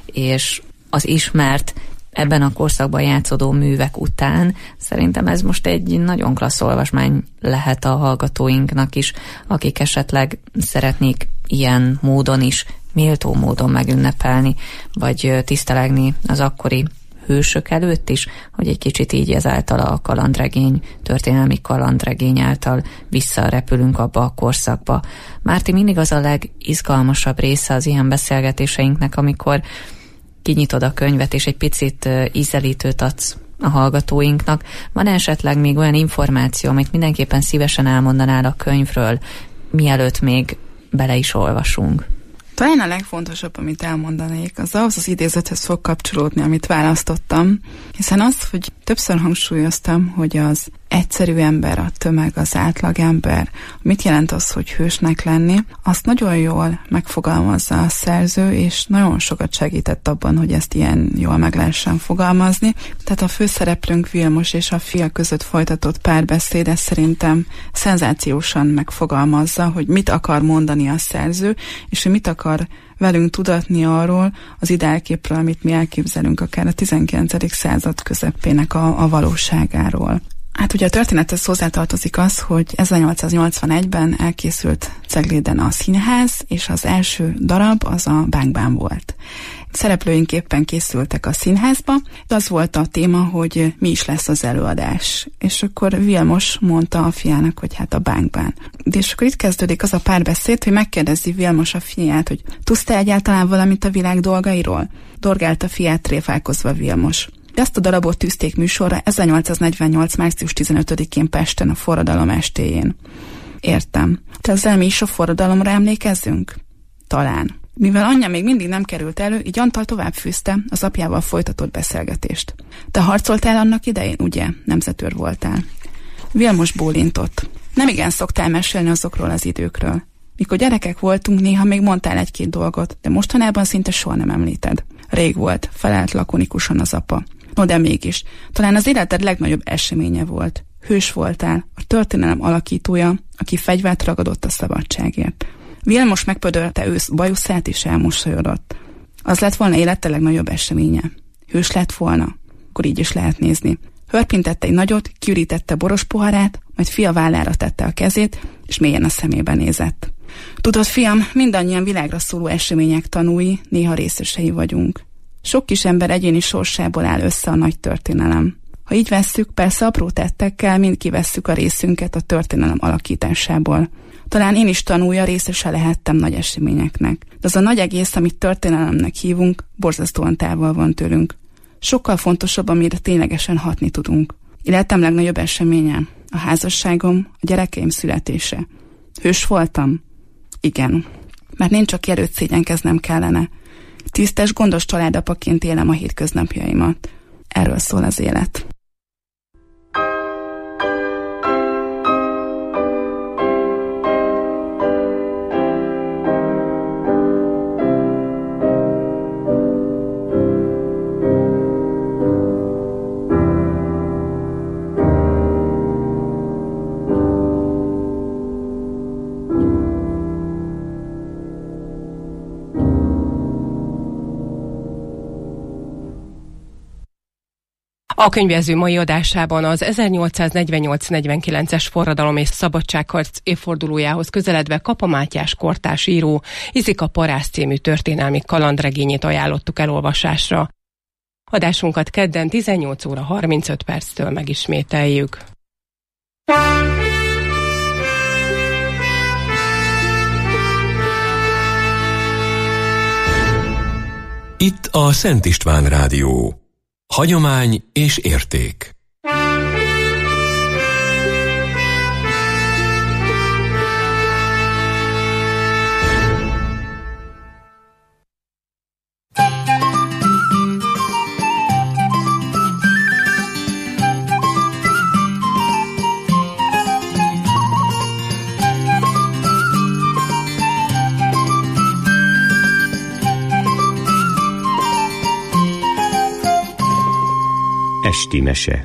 és az ismert ebben a korszakban játszódó művek után szerintem ez most egy nagyon klassz olvasmány lehet a hallgatóinknak is, akik esetleg szeretnék ilyen módon is, méltó módon megünnepelni, vagy tisztelegni az akkori hősök előtt is, hogy egy kicsit így ezáltal a kalandregény, történelmi kalandregény által visszarepülünk abba a korszakba. Márti, mindig az a legizgalmasabb része az ilyen beszélgetéseinknek, amikor kinyitod a könyvet, és egy picit ízelítőt adsz a hallgatóinknak. Van esetleg még olyan információ, amit mindenképpen szívesen elmondanál a könyvről, mielőtt még bele is olvasunk? Talán a legfontosabb, amit elmondanék, az ahhoz az idézethez fog kapcsolódni, amit választottam, hiszen az, hogy többször hangsúlyoztam, hogy az egyszerű ember, a tömeg, az átlagember, mit jelent az, hogy hősnek lenni, azt nagyon jól megfogalmazza a szerző, és nagyon sokat segített abban, hogy ezt ilyen jól meg lehessen fogalmazni. Tehát a főszereplőnk Vilmos és a fia között folytatott párbeszéd, ez szerintem szenzációsan megfogalmazza, hogy mit akar mondani a szerző, és hogy mit akar velünk tudatni arról az ideálképről, amit mi elképzelünk akár a tizenkilencedik század közepének a, a valóságáról. Hát ugye a történethez hozzátartozik az, hogy ezernyolcszáznyolcvanegyben elkészült Cegléden a színház, és az első darab az a Bánkban volt. Szereplőink éppen készültek a színházba, de az volt a téma, hogy mi is lesz az előadás. És akkor Vilmos mondta a fiának, hogy hát a Bánkban. És akkor itt kezdődik az a párbeszéd, hogy megkérdezi Vilmos a fiát, hogy tudsz te egyáltalán valamit a világ dolgairól? Dorgált a fiát tréfálkozva Vilmos. De ezt a darabot tűzték műsorra ezernyolcszáznegyvennyolc március tizenötödikén Pesten a forradalom estéjén. Értem. Te ezzel mi is a forradalomra emlékezzünk? Talán. Mivel anyja még mindig nem került elő, így Antal tovább fűzte az apjával folytatott beszélgetést. Te harcoltál annak idején, ugye? Nemzetőr voltál. Vilmos bólintott. Nem igen szoktál mesélni azokról az időkről. Mikor gyerekek voltunk, néha még mondtál egy-két dolgot, de mostanában szinte soha nem említed. Rég volt, felelt lakonikusan az apa. No, de mégis. Talán az életed legnagyobb eseménye volt. Hős voltál, a történelem alakítója, aki fegyvert ragadott a szabadságért. Vilmos megpödölte ősz bajuszát és elmosolyodott. Az lett volna élete legnagyobb eseménye. Hős lett volna? Akkor így is lehet nézni. Hörpintette egy nagyot, kiürítette boros poharát, majd fia vállára tette a kezét, és mélyen a szemébe nézett. Tudod, fiam, mindannyian világra szóló események tanúi, néha részesei vagyunk. Sok kis ember egyéni sorsából áll össze a nagy történelem. Ha így vesszük, persze apró tettekkel mind kivesszük a részünket a történelem alakításából. Talán én is tanulja, részese lehettem nagy eseményeknek. De az a nagy egész, amit történelemnek hívunk, borzasztóan távol van tőlünk. Sokkal fontosabb, amire ténylegesen hatni tudunk. Életem legnagyobb eseménye, a házasságom, a gyerekeim születése. Hős voltam? Igen. Már nincs csak előtt szégyenkeznem kellene. Tisztes, gondos családapaként élem a hétköznapjaimat. Erről szól az élet. A könyvező mai adásában az ezernyolcszáznegyvennyolc negyvenkilences forradalom és szabadságharc évfordulójához közeledve Kapa Mátyás kortárs író Izika Parázs című történelmi kalandregényét ajánlottuk elolvasásra. Adásunkat kedden tizennyolc óra harmincöt perctől megismételjük. Itt a Szent István Rádió. Hagyomány és érték. Esti mese.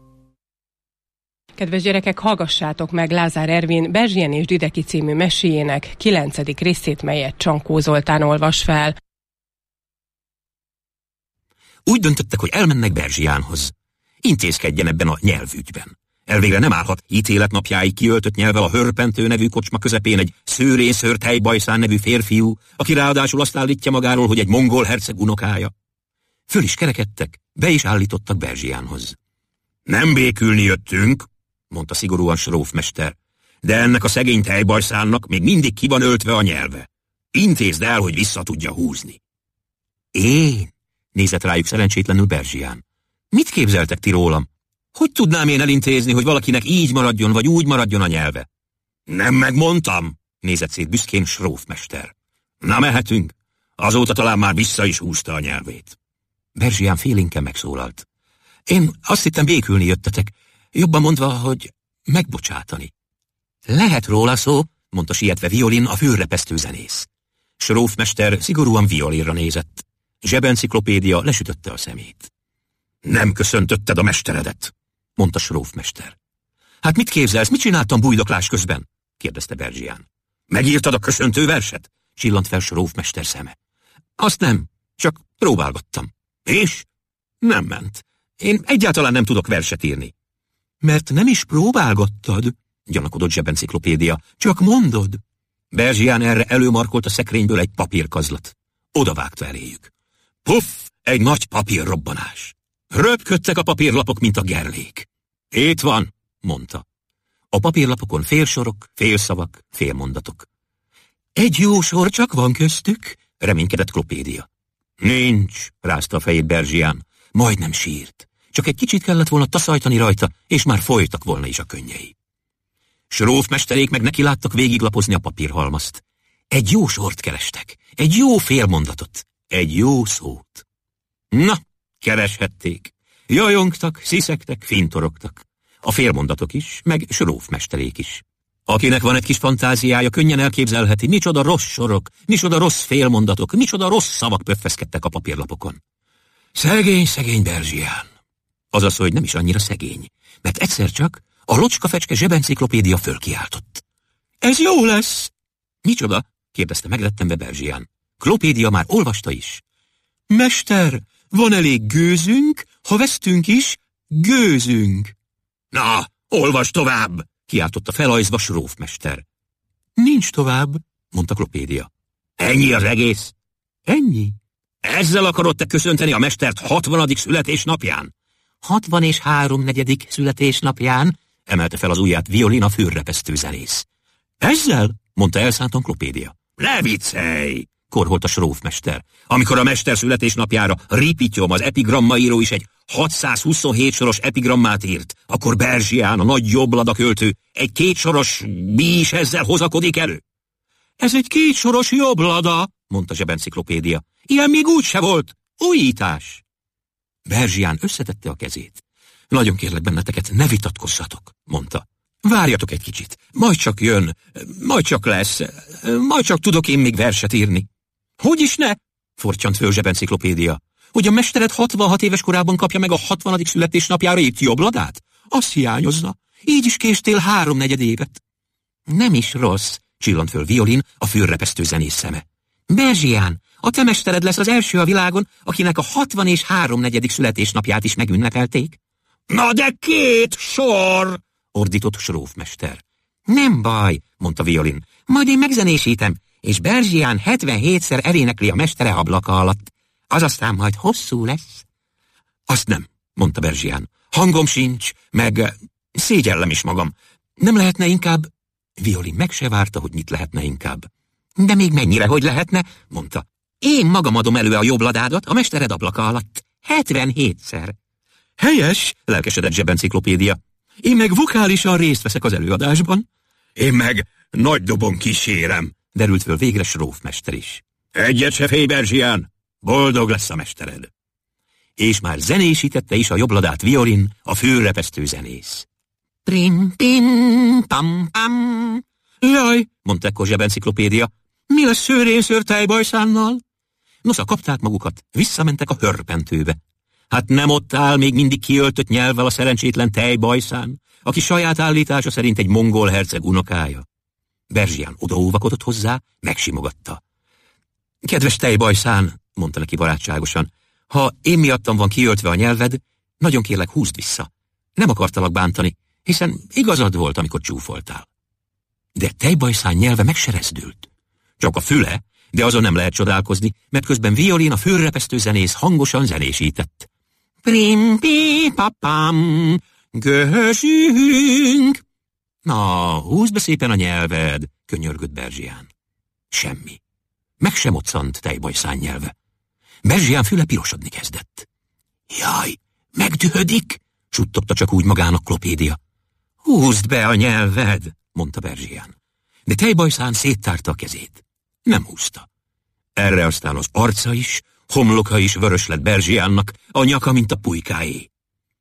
Kedves gyerekek, hallgassátok meg Lázár Ervin Berzsien és Dideki című meséjének kilencedik részét, melyet Csankó Zoltán olvas fel. Úgy döntöttek, hogy elmennek Berzsiánhoz. Intézkedjen ebben a nyelvügyben. Elvégre nem állhat ítéletnapjáig kiöltött nyelvvel a Hörpentő nevű kocsma közepén egy Szőrén-Szőrt Helybajszán nevű férfiú, aki ráadásul azt állítja magáról, hogy egy mongol herceg unokája. Föl is kerekedtek, be is állítottak Berzsiánhoz. Nem békülni jöttünk, mondta szigorúan Srófmester, de ennek a szegény Helybajszánnak még mindig ki van öltve a nyelve. Intézd el, hogy vissza tudja húzni. Én? Nézett rájuk szerencsétlenül Berzsián. Mit képzeltek ti rólam? Hogy tudnám én elintézni, hogy valakinek így maradjon, vagy úgy maradjon a nyelve? Nem megmondtam, nézett szét büszkén Srófmester. Na, mehetünk. Azóta talán már vissza is húzta a nyelvét. Berzsián félénken megszólalt. Én azt hittem, békülni jöttetek, jobban mondva, hogy megbocsátani. Lehet róla szó, mondta sietve Violin, a főrepesztő zenész. Srófmester szigorúan Violinra nézett. Zsebenciklopédia lesütötte a szemét. Nem köszöntötted a mesteredet, mondta Srófmester. Hát mit képzelsz, mit csináltam bujdoklás közben? kérdezte Berzsián. Megírtad a köszöntő verset? Csillant fel Srófmester szeme. Azt nem, csak próbálgattam. És? Nem ment. Én egyáltalán nem tudok verset írni. Mert nem is próbálgattad, gyanakodott Zsebenciklopédia, csak mondod. Berzsián erre előmarkolt a szekrényből egy papírkazlat. Odavágta eléjük. Puff, egy nagy papírrobbanás. Röpködtek a papírlapok, mint a gerlék. Itt van, mondta. A papírlapokon félsorok, félszavak, félmondatok. Egy jó sor csak van köztük, reménykedett Klopédia. Nincs, rázta a fejét Berzsián. Majdnem sírt. Csak egy kicsit kellett volna taszajtani rajta, és már folytak volna is a könnyei. Srófmesterék meg neki láttak végiglapozni a papírhalmazt. Egy jó sort kerestek, egy jó félmondatot, egy jó szót. Na, kereshették. Jajongtak, sziszegtek, fintorogtak. A félmondatok is, meg Srófmesterék is. Akinek van egy kis fantáziája, könnyen elképzelheti, micsoda rossz sorok, micsoda rossz félmondatok, micsoda rossz szavak pöffeszkedtek a papírlapokon. Szegény, szegény Berzsián. Azaz, hogy nem is annyira szegény, mert egyszer csak a locska-fecske Zsebenciklopédia fölkiáltott. Ez jó lesz! Micsoda? kérdezte megrettenve Berzsián. Klopédia már olvasta is. Mester, van elég gőzünk, ha vesztünk is, gőzünk. Na, olvasd tovább! kiáltotta felajzva Srófmester. Nincs tovább, mondta Klopédia. Ennyi az egész? Ennyi. Ezzel akarod te köszönteni a mestert hatvanadik születésnapján? Hatvan és háromnegyedik születésnapján, emelte fel az ujját Violin, a főrepesztő zenész. Ezzel? Mondta elszántan Klopédia. Ne viccelj! Korholt a srófmester. Amikor a mester születésnapjára Ripityom, az epigrammaíró is egy hatszázhuszonhét soros epigrammát írt, akkor Berzsián, a nagy jobblada költő, egy kétsoros mi is ezzel hozakodik elő? Ez egy kétsoros jobblada, mondta zsebenciklopédia. Ilyen még úgy se volt. Újítás. Berzsián összetette a kezét. Nagyon kérlek benneteket, ne vitatkozzatok, mondta. Várjatok egy kicsit, majd csak jön, majd csak lesz, majd csak tudok én még verset írni. Hogy is ne? Fortyant föl zsebenciklopédia. Hogy a mestered hatvanhat éves korában kapja meg a hatvanadik születésnapjára írt jobbladát? Azt hiányozna. Így is késtél háromnegyed évet. Nem is rossz, csillant föl Violin, a fülrepesztő zenész szeme. Berzsián, a te mestered lesz az első a világon, akinek a hatvan és háromnegyedik születésnapját is megünnepelték. Na de két sor! Ordított srófmester. Nem baj, mondta Violin, majd én megzenésítem, és Berzsián hetvenhétszer elénekli a mestere ablaka alatt. Az aztán majd hosszú lesz. Azt nem, mondta Berzsián. Hangom sincs, meg szégyellem is magam. Nem lehetne inkább... Violin meg se várta, hogy mit lehetne inkább. De még mennyire, hogy lehetne, mondta. Én magam adom elő a jobbladádat a mestered ablaka alatt. hetvenhétszer. Helyes, lelkesedett zsebenciklopédia. Én meg vokálisan részt veszek az előadásban. Én meg nagy dobon kísérem, derült föl végre srófmester is. Egyet se félj, Berzsián, boldog lesz a mestered. És már zenésítette is a jobbladát Violin, a fülrepesztő zenész. Prim, pim, pam, pam. Jaj, mondta ekkor zsebenciklopédia, mi lesz szőrén-szőr tejbajszánnal? Nosza, kapták magukat, visszamentek a hörpentőbe. Hát nem ott áll még mindig kiöltött nyelvvel a szerencsétlen tejbajszán, aki saját állítása szerint egy mongol herceg unokája. Berzsián odaóvakodott hozzá, megsimogatta. Kedves tejbajszán, mondta neki barátságosan, ha én miattam van kiöltve a nyelved, nagyon kérlek, húzd vissza. Nem akartalak bántani, hiszen igazad volt, amikor csúfoltál. De tejbajszán nyelve megserezdült. Csak a füle, de azon nem lehet csodálkozni, mert közben Violin, a fülrepesztő zenész hangosan zenésített. Prim-pi papám, gőzsünk. Na, húzd be szépen a nyelved, könyörgött Berzsián. Semmi. Meg sem moccant tejbajszán nyelve. Berzsián füle pirosodni kezdett. Jaj, megdühödik, suttogta csak úgy magának Klopédia. Húzd be a nyelved, mondta Berzsián. De tejbajszán széttárta a kezét. Nem húzta. Erre aztán az arca is, homloka is vörös lett Berzsiánnak, a nyaka, mint a pulykáé.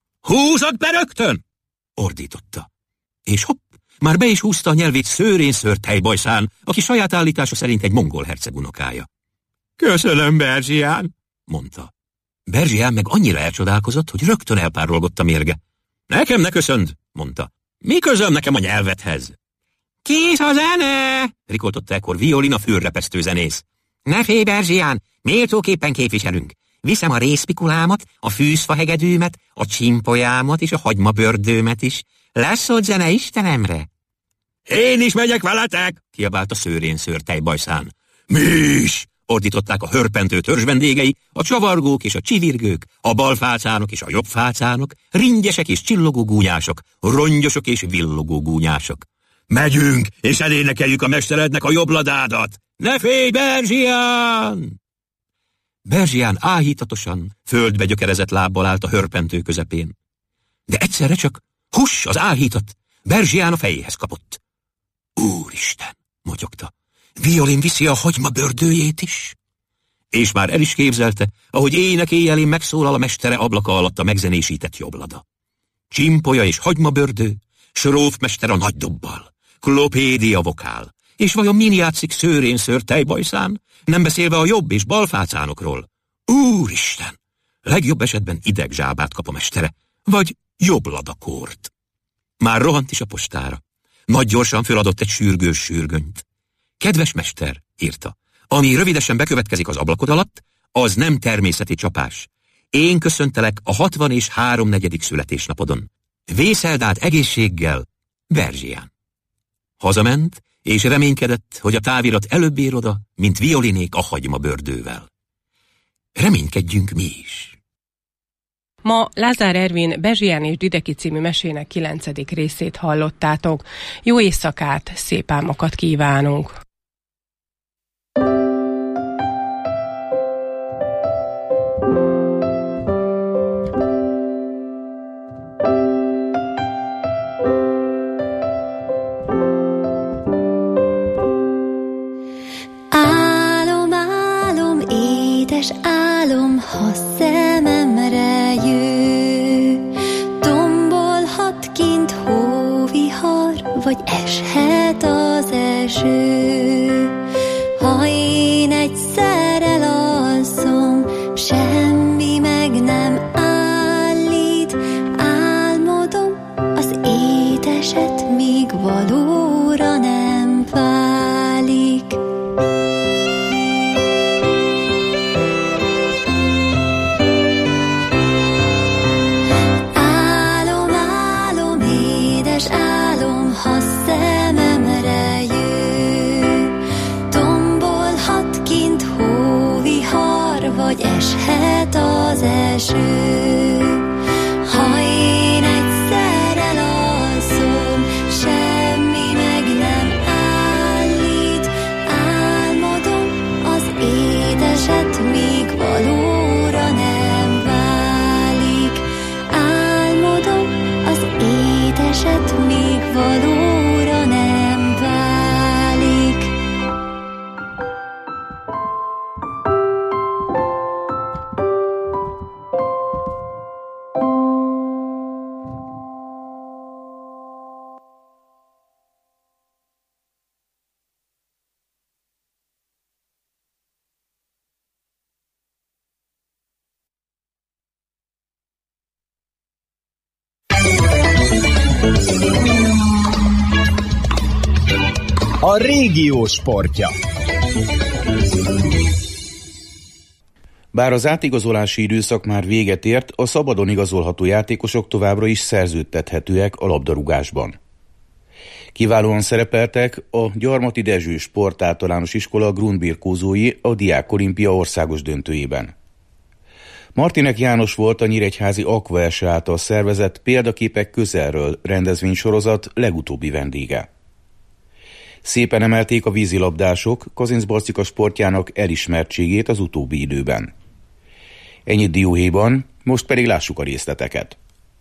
Húzod be rögtön! Ordította. És hopp, már be is húzta a nyelvét szőrén-szőr tejbajszán, aki saját állítása szerint egy mongol herceg unokája. Köszönöm, Berzsián, mondta. Berzsián meg annyira elcsodálkozott, hogy rögtön elpárolgott a mérge. Nekem ne köszönd, mondta. Mi közöm nekem a nyelvedhez? Kész a zene! Rikoltotta ekkor Violin, a fülrepesztő zenész. Ne félj, Berzsián, méltóképpen képviselünk. Viszem a részpikulámat, a fűzfahegedűmet, a csimpolyámat és a hagymabördőmet is. Lesz ott zene Istenemre? Én is megyek veletek! Kiabált a szőrén-szőr tejbajszán. Mi is! Ordították a hörpentő törzs vendégei, a csavargók és a csivirgők, a balfácánok és a jobbfácánok, ringyesek és csillogó gúnyások, rongyosok és villogó gúnyások. Megyünk, és elénekeljük a mesterednek a jobbladádat! Ne félj, Berzsián! Berzsián áhítatosan, földbe gyökerezett lábbal állt a hörpentő közepén. De egyszerre csak, huss, az áhítat, Berzsián a fejéhez kapott. Úristen, motyogta, Violin viszi a hagyma bördőjét is. És már el is képzelte, ahogy éjnek éjjelén megszólal a mestere ablaka alatt a megzenésített jobblada. Csimpolya és hagymabördő, srófmester a nagy dobbal, Klopédia vokál, és vajon min játszik szőrén-szőr tejbajszán, nem beszélve a jobb és balfácánokról. Úristen! Legjobb esetben idegzsábát kap a mestere, vagy jobbladakort. Már rohant is a postára. Nagy gyorsan föladott egy sürgős sürgönyt. Kedves mester, írta, ami rövidesen bekövetkezik az ablakod alatt, az nem természeti csapás. Én köszöntelek a hatvan és háromnegyedik születésnapodon. Vészeld át egészséggel, Berzsián. Hazament, és reménykedett, hogy a távirat előbb ér oda, mint Violinék a hagymabördővel. Reménykedjünk mi is. Ma Lázár Ervin Bezsián és Dideki című mesének kilencedik részét hallottátok. Jó éjszakát, szép álmokat kívánunk! Álom, álom, édes álom, ha szememre jő, tombolhat kint hóvihar, vagy eshet az eső. Ha én egyszer elalszom, semmi meg nem állít, álmodom az édeset, míg valóra nem válik. Álom, álom, édes álom, ha szememre jő, tombolhat kint hóvihar, vagy eshet az eső. Ha én egyszer elalszom, semmi meg nem állít, álmodom az édeset, míg valóra nem válik. Álmodom az édeset, míg valóra nem válik. A régió sportja. Bár az átigazolási időszak már véget ért, a szabadon igazolható játékosok továbbra is szerződtethetőek a labdarúgásban. Kiválóan szerepeltek a Gyarmati Dezső Sportáltalános Iskola grundbirkózói a Diák Olimpia országos döntőjében. Martinek János volt a nyíregyházi Aqua-Ese által szervezett Példaképek közelről rendezvénysorozat legutóbbi vendége. Szépen emelték a vízilabdások Kazincbarcika sportjának elismertségét az utóbbi időben. Ennyit dióhéjban, most pedig lássuk a részleteket.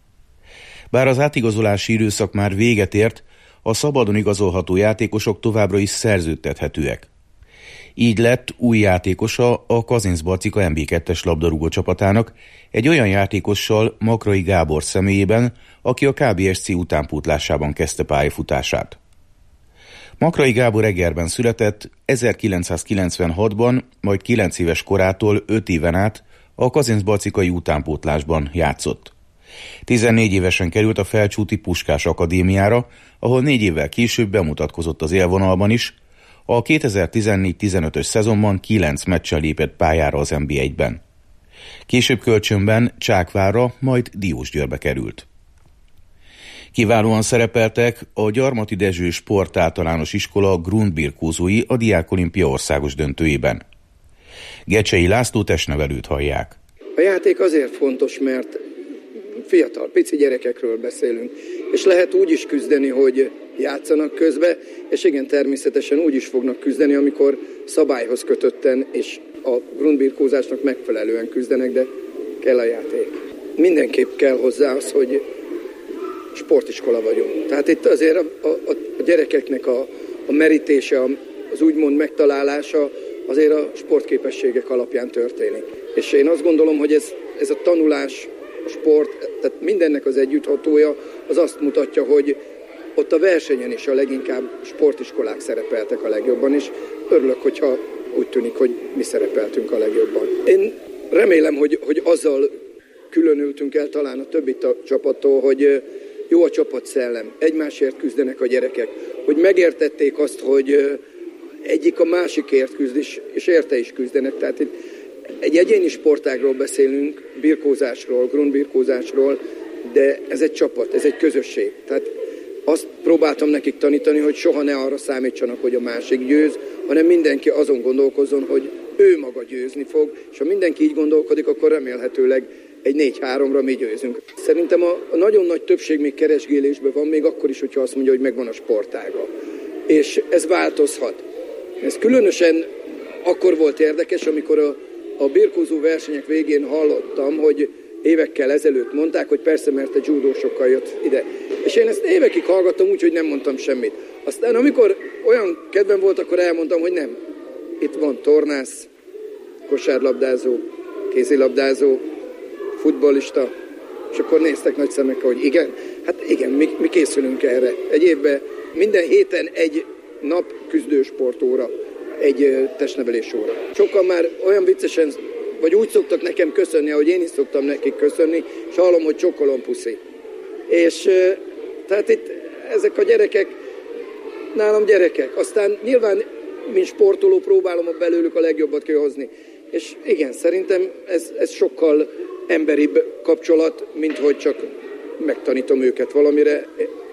Bár az átigazolási időszak már véget ért, a szabadon igazolható játékosok továbbra is szerződtethetőek. Így lett új játékosa a Kazincbarcika em bé kettes labdarúgó csapatának, egy olyan játékossal, Makrai Gábor személyében, aki a ká bé es cé utánpótlásában kezdte pályafutását. Makrai Gábor Egerben született, ezerkilencszázkilencvenhatban, majd kilenc éves korától öt éven át a kazincbarcikai utánpótlásban játszott. tizennégy évesen került a Felcsúti Puskás Akadémiára, ahol négy évvel később bemutatkozott az élvonalban is. A kétezer-tizennégy tizenötös szezonban kilenc meccsen lépett pályára az en bé egyben. Később kölcsönben Csákvárra, majd Diósgyőrbe került. Kiválóan szerepeltek a Gyarmati Dezső Sportáltalános Iskola grundbirkózói a Diák Olimpia országos döntőjében. Gecsei László testnevelőt hallják. A játék azért fontos, mert fiatal, pici gyerekekről beszélünk, és lehet úgy is küzdeni, hogy játszanak közbe, és igen, természetesen úgy is fognak küzdeni, amikor szabályhoz kötötten és a grundbirkózásnak megfelelően küzdenek, de kell a játék. Mindenképp kell hozzá az, hogy sportiskola vagyunk. Tehát itt azért a, a, a gyerekeknek a, a merítése, az úgymond megtalálása azért a sportképességek alapján történik. És én azt gondolom, hogy ez, ez a tanulás, a sport, tehát mindennek az együtthatója, az azt mutatja, hogy ott a versenyen is a leginkább sportiskolák szerepeltek a legjobban, és örülök, hogyha úgy tűnik, hogy mi szerepeltünk a legjobban. Én remélem, hogy, hogy azzal különültünk el talán a többi ta- csapattól, hogy jó a csapatszellem, egymásért küzdenek a gyerekek, hogy megértették azt, hogy egyik a másikért küzd, és, és érte is küzdenek. Tehát itt egy egyéni sportágról beszélünk, birkózásról, grundbirkózásról, de ez egy csapat, ez egy közösség. Tehát azt próbáltam nekik tanítani, hogy soha ne arra számítsanak, hogy a másik győz, hanem mindenki azon gondolkozzon, hogy ő maga győzni fog, és ha mindenki így gondolkodik, akkor remélhetőleg egy négy háromra mi győzünk. Szerintem a, a nagyon nagy többség még keresgélésben van, még akkor is, hogyha azt mondja, hogy megvan a sportága. És ez változhat. Ez különösen akkor volt érdekes, amikor a, a birkózó versenyek végén hallottam, hogy évekkel ezelőtt mondták, hogy persze, mert a judósokkal jött ide. És én ezt évekig hallgattam úgy, hogy nem mondtam semmit. Aztán amikor olyan kedvem volt, akkor elmondtam, hogy nem. Itt van tornász, kosárlabdázó, kézilabdázó, futballista, és akkor néztek nagy szemekkel, hogy igen, hát igen, mi, mi készülünk erre. Egy évben minden héten egy nap küzdősportóra, egy testnevelés óra. Sokan már olyan viccesen, vagy úgy szoktak nekem köszönni, ahogy én is szoktam nekik köszönni, és hallom, hogy csokolom puszi. És tehát itt ezek a gyerekek, nálam gyerekek. Aztán nyilván, mint sportoló próbálom belőlük a legjobbat kihozni. És igen, szerintem ez, ez sokkal emberibb kapcsolat, mint hogy csak megtanítom őket valamire.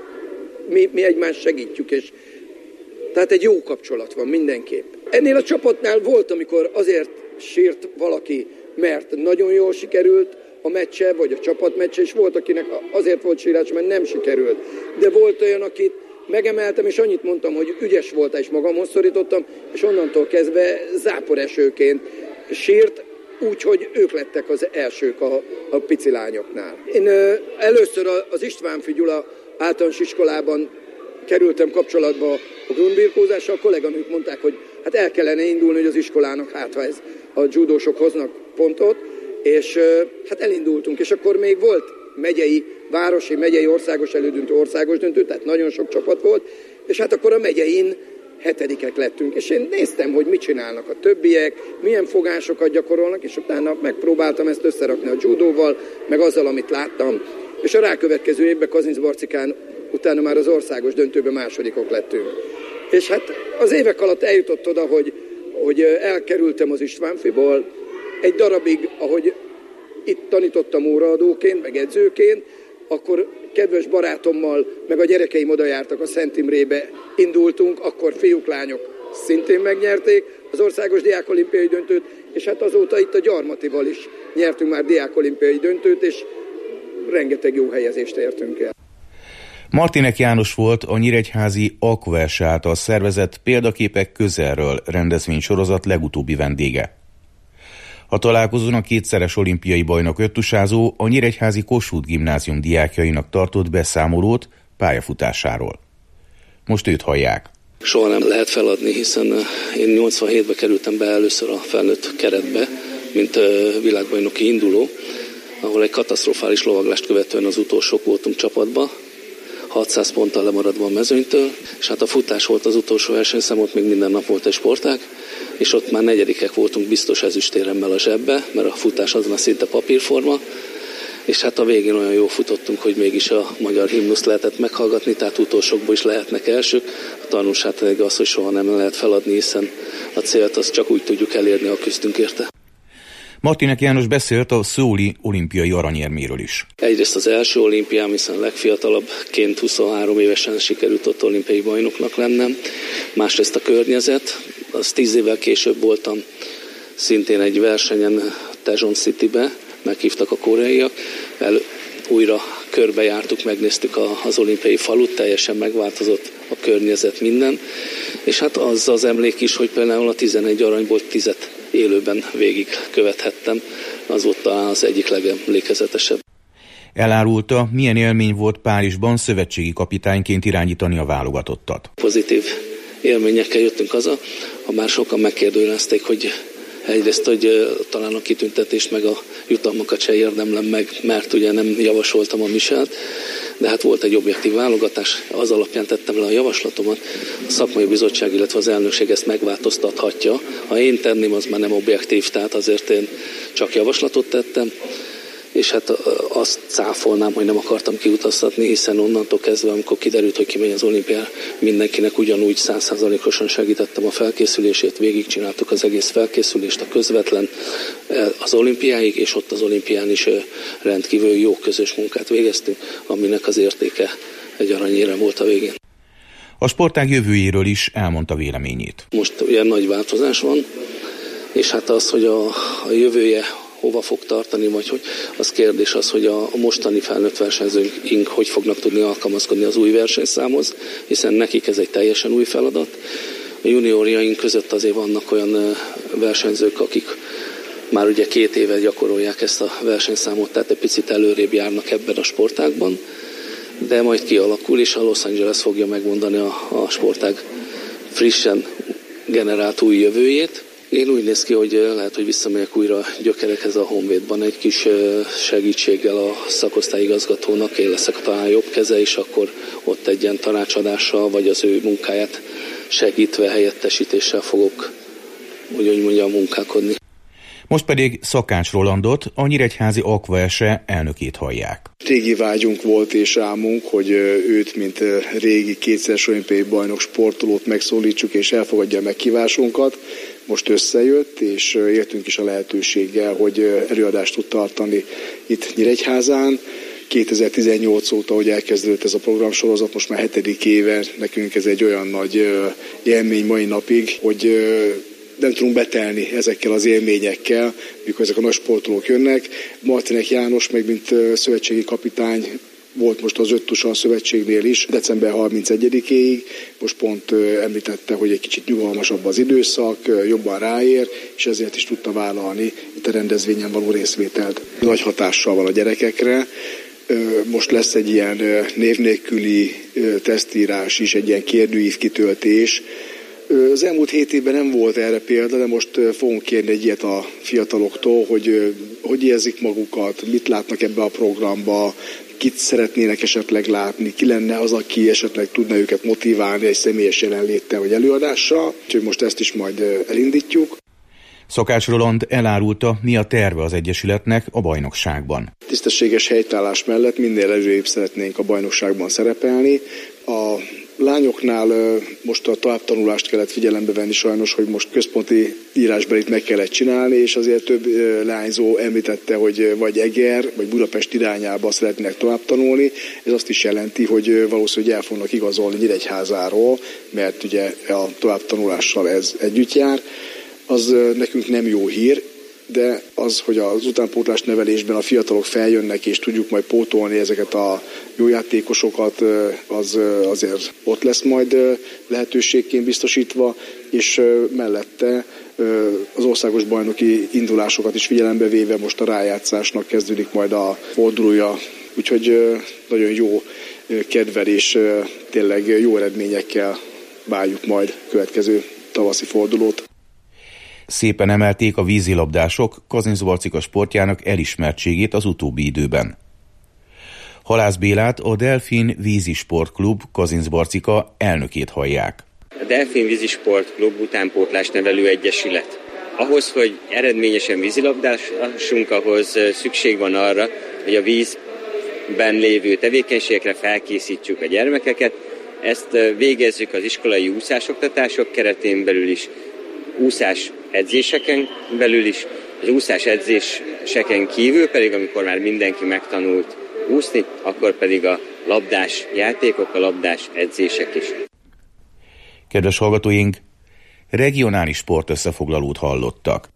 Mi, mi egymást segítjük, és tehát egy jó kapcsolat van mindenképp. Ennél a csapatnál volt, amikor azért sírt valaki, mert nagyon jól sikerült a meccse, vagy a csapatmeccse, és volt, akinek azért volt sírás, mert nem sikerült. De volt olyan, akit megemeltem, és annyit mondtam, hogy ügyes volt, és magamhoz szorítottam, és onnantól kezdve záporesőként sírt, úgy, hogy ők lettek az elsők a, a pici lányoknál. Én ö, először az Istvánffy Gyula általános iskolában kerültem kapcsolatba a grundbirkózással, a kolléganők mondták, hogy hát el kellene indulni, hogy az iskolának, hát ha ez a judósok hoznak pontot, és ö, hát elindultunk, és akkor még volt megyei, városi, megyei országos elődöntő, országos döntő, tehát nagyon sok csapat volt, és hát akkor a megyein hetedikek lettünk, és én néztem, hogy mit csinálnak a többiek, milyen fogásokat gyakorolnak, és utána megpróbáltam ezt összerakni a judóval, meg azzal, amit láttam, és a rákövetkező évben Kazincbarcikán utána már az országos döntőben másodikok lettünk. És hát az évek alatt eljutott oda, hogy, hogy elkerültem az Istvánffyból, egy darabig, ahogy itt tanítottam óraadóként, meg edzőként, akkor kedves barátommal, meg a gyerekeim oda jártak a Szent Imrébe, indultunk, akkor fiúk, lányok szintén megnyerték az országos diákolimpiai döntőt, és hát azóta itt a Gyarmatival is nyertünk már diákolimpiai döntőt, és rengeteg jó helyezést értünk el. Martinek János volt a nyíregyházi Akvers által szervezett Példaképek közelről rendezvénysorozat legutóbbi vendége. A találkozón a kétszeres olimpiai bajnok öttusázó a nyíregyházi Kossuth Gimnázium diákjainak tartott beszámolót pályafutásáról. Most őt hallják. Soha nem lehet feladni, hiszen én nyolcvanhétben kerültem be először a felnőtt keretbe, mint világbajnoki induló, ahol egy katasztrofális lovaglást követően az utolsók voltunk csapatba, hatszáz ponttal lemaradva a mezőnytől, és hát a futás volt az utolsó versenyszám, ott még minden nap volt egy sportág, és ott már negyedikek voltunk biztos ezüstéremmel a zsebbe, mert a futás az már szinte papírforma, és hát a végén olyan jól futottunk, hogy mégis a magyar himnuszt lehetett meghallgatni, tehát utolsókból is lehetnek elsők. A tanulság pedig az, hogy soha nem lehet feladni, hiszen a célt azt csak úgy tudjuk elérni, ha küzdünk érte. Martinek János beszélt a szóli olimpiai aranyérméről is. Egyrészt az első olimpiám, hiszen legfiatalabbként huszonhárom évesen sikerült ott olimpiai bajnoknak lennem. Másrészt a környezet, az tíz évvel később voltam szintén egy versenyen Daejeon Citybe, meghívtak a koreaiak, el, újra körbejártuk, megnéztük a, az olimpiai falut, teljesen megváltozott a környezet, minden, és hát az az emlék is, hogy például a tizenegy aranyból tízet élőben végig követhettem, az volt talán az egyik legemlékezetesebb. Elárulta, milyen élmény volt Párizsban szövetségi kapitányként irányítani a válogatottat. Pozitív élményekkel jöttünk haza, ha már sokan megkérdőjelezték, hogy egyrészt, hogy talán a kitüntetést meg a jutalmakat se érdemlem meg, mert ugye nem javasoltam a Michelt, de hát volt egy objektív válogatás, az alapján tettem le a javaslatomat. A szakmai bizottság, illetve az elnökség ezt megváltoztathatja. Ha én tenném, az már nem objektív, tehát azért én csak javaslatot tettem, és hát azt cáfolnám, hogy nem akartam kiutaztatni, hiszen onnantól kezdve, amikor kiderült, hogy kimegy az olimpiára, mindenkinek ugyanúgy száz százalékosan segítettem a felkészülését, végigcsináltuk az egész felkészülést, a közvetlen az olimpiáig, és ott az olimpián is rendkívül jó közös munkát végeztünk, aminek az értéke egy aranyérem volt a végén. A sportág jövőjéről is elmondta véleményét. Most ilyen nagy változás van, és hát az, hogy a, a jövője hova fog tartani, vagy hogy az kérdés az, hogy a mostani felnőtt versenyzőink hogy fognak tudni alkalmazkodni az új versenyszámhoz, hiszen nekik ez egy teljesen új feladat. A juniorjaink között azért vannak olyan versenyzők, akik már ugye két éve gyakorolják ezt a versenyszámot, tehát egy picit előrébb járnak ebben a sportágban, de majd kialakul, és a Los Angeles fogja megmondani a, a sportág frissen generált új jövőjét. Én úgy néz ki, hogy lehet, hogy visszamegyek újra gyökerekhez a Honvédban egy kis segítséggel a szakosztályigazgatónak, én leszek talán jobb keze, és akkor ott egy ilyen tanácsadással, vagy az ő munkáját segítve, helyettesítéssel fogok, úgy, úgy mondjam, munkálkodni. Most pedig Szakács Rolandot, a Nyíregyházi Aqua-ese elnökét hallják. Régi vágyunk volt és álmunk, hogy őt, mint régi kétszeres olimpiai bajnok sportolót megszólítsuk és elfogadja a meghívásunkat. Most összejött, és értünk is a lehetőséggel, hogy előadást tud tartani itt Nyíregyházán. kétezer-tizennyolc óta, hogy elkezdődött ez a programsorozat, most már hetedik éve, nekünk ez egy olyan nagy élmény mai napig, hogy nem tudunk betelni ezekkel az élményekkel, mikor ezek a nagy sportolók jönnek. Martinek János, meg mint szövetségi kapitány, volt most az öttusa szövetségnél is, december harmincegyedikéig, most pont említette, hogy egy kicsit nyugalmasabb az időszak, jobban ráér, és ezért is tudta vállalni itt a rendezvényen való részvételt. Nagy hatással van a gyerekekre. Most lesz egy ilyen név nélküli tesztírás is, egy ilyen kérdőív kitöltés. Az elmúlt hét évben nem volt erre példa, de most fogunk kérni egy ilyet a fiataloktól, hogy hogy érzik magukat, mit látnak ebbe a programba, kit szeretnének esetleg látni, ki lenne az, aki esetleg tudna őket motiválni egy személyes jelenléttel vagy előadással. Úgyhogy most ezt is majd elindítjuk. Szakács Roland elárulta, mi a terve az Egyesületnek a bajnokságban. Tisztességes helytállás mellett minél előrébb szeretnénk a bajnokságban szerepelni. A lányoknál most a továbbtanulást kellett figyelembe venni sajnos, hogy most központi írásbelit meg kellett csinálni, és azért több lányzó említette, hogy vagy Eger, vagy Budapest irányába szeretnének továbbtanulni. Ez azt is jelenti, hogy valószínűleg el fognak igazolni Nyíregyházáról, mert ugye a továbbtanulással ez együtt jár. Az nekünk nem jó hír, de az, hogy az utánpótlás nevelésben a fiatalok feljönnek, és tudjuk majd pótolni ezeket a jó játékosokat, az azért ott lesz majd lehetőségként biztosítva, és mellette az országos bajnoki indulásokat is figyelembe véve most a rájátszásnak kezdődik majd a fordulója, úgyhogy nagyon jó kedvel és tényleg jó eredményekkel várjuk majd következő tavaszi fordulót. Szépen emelték a vízilabdások Kazincbarcika sportjának elismertségét az utóbbi időben. Halász Bélát, a Delfin Vízi Sportklub Kazincbarcika elnökét hallják. A Delfin Vízi Sportklub utánpótlás nevelő egyesület. Ahhoz, hogy eredményesen vízilabdásunk, ahhoz szükség van arra, hogy a vízben lévő tevékenységekre felkészítsük a gyermekeket. Ezt végezzük az iskolai úszásoktatások keretén belül is, úszás edzéseken belül is, az úszás edzéseken kívül pedig, amikor már mindenki megtanult úszni, akkor pedig a labdás játékok, a labdás edzések is. Kedves hallgatóink, regionális sportösszefoglalót hallottak.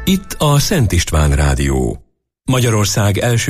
Itt a Szent István Rádió. Magyarország első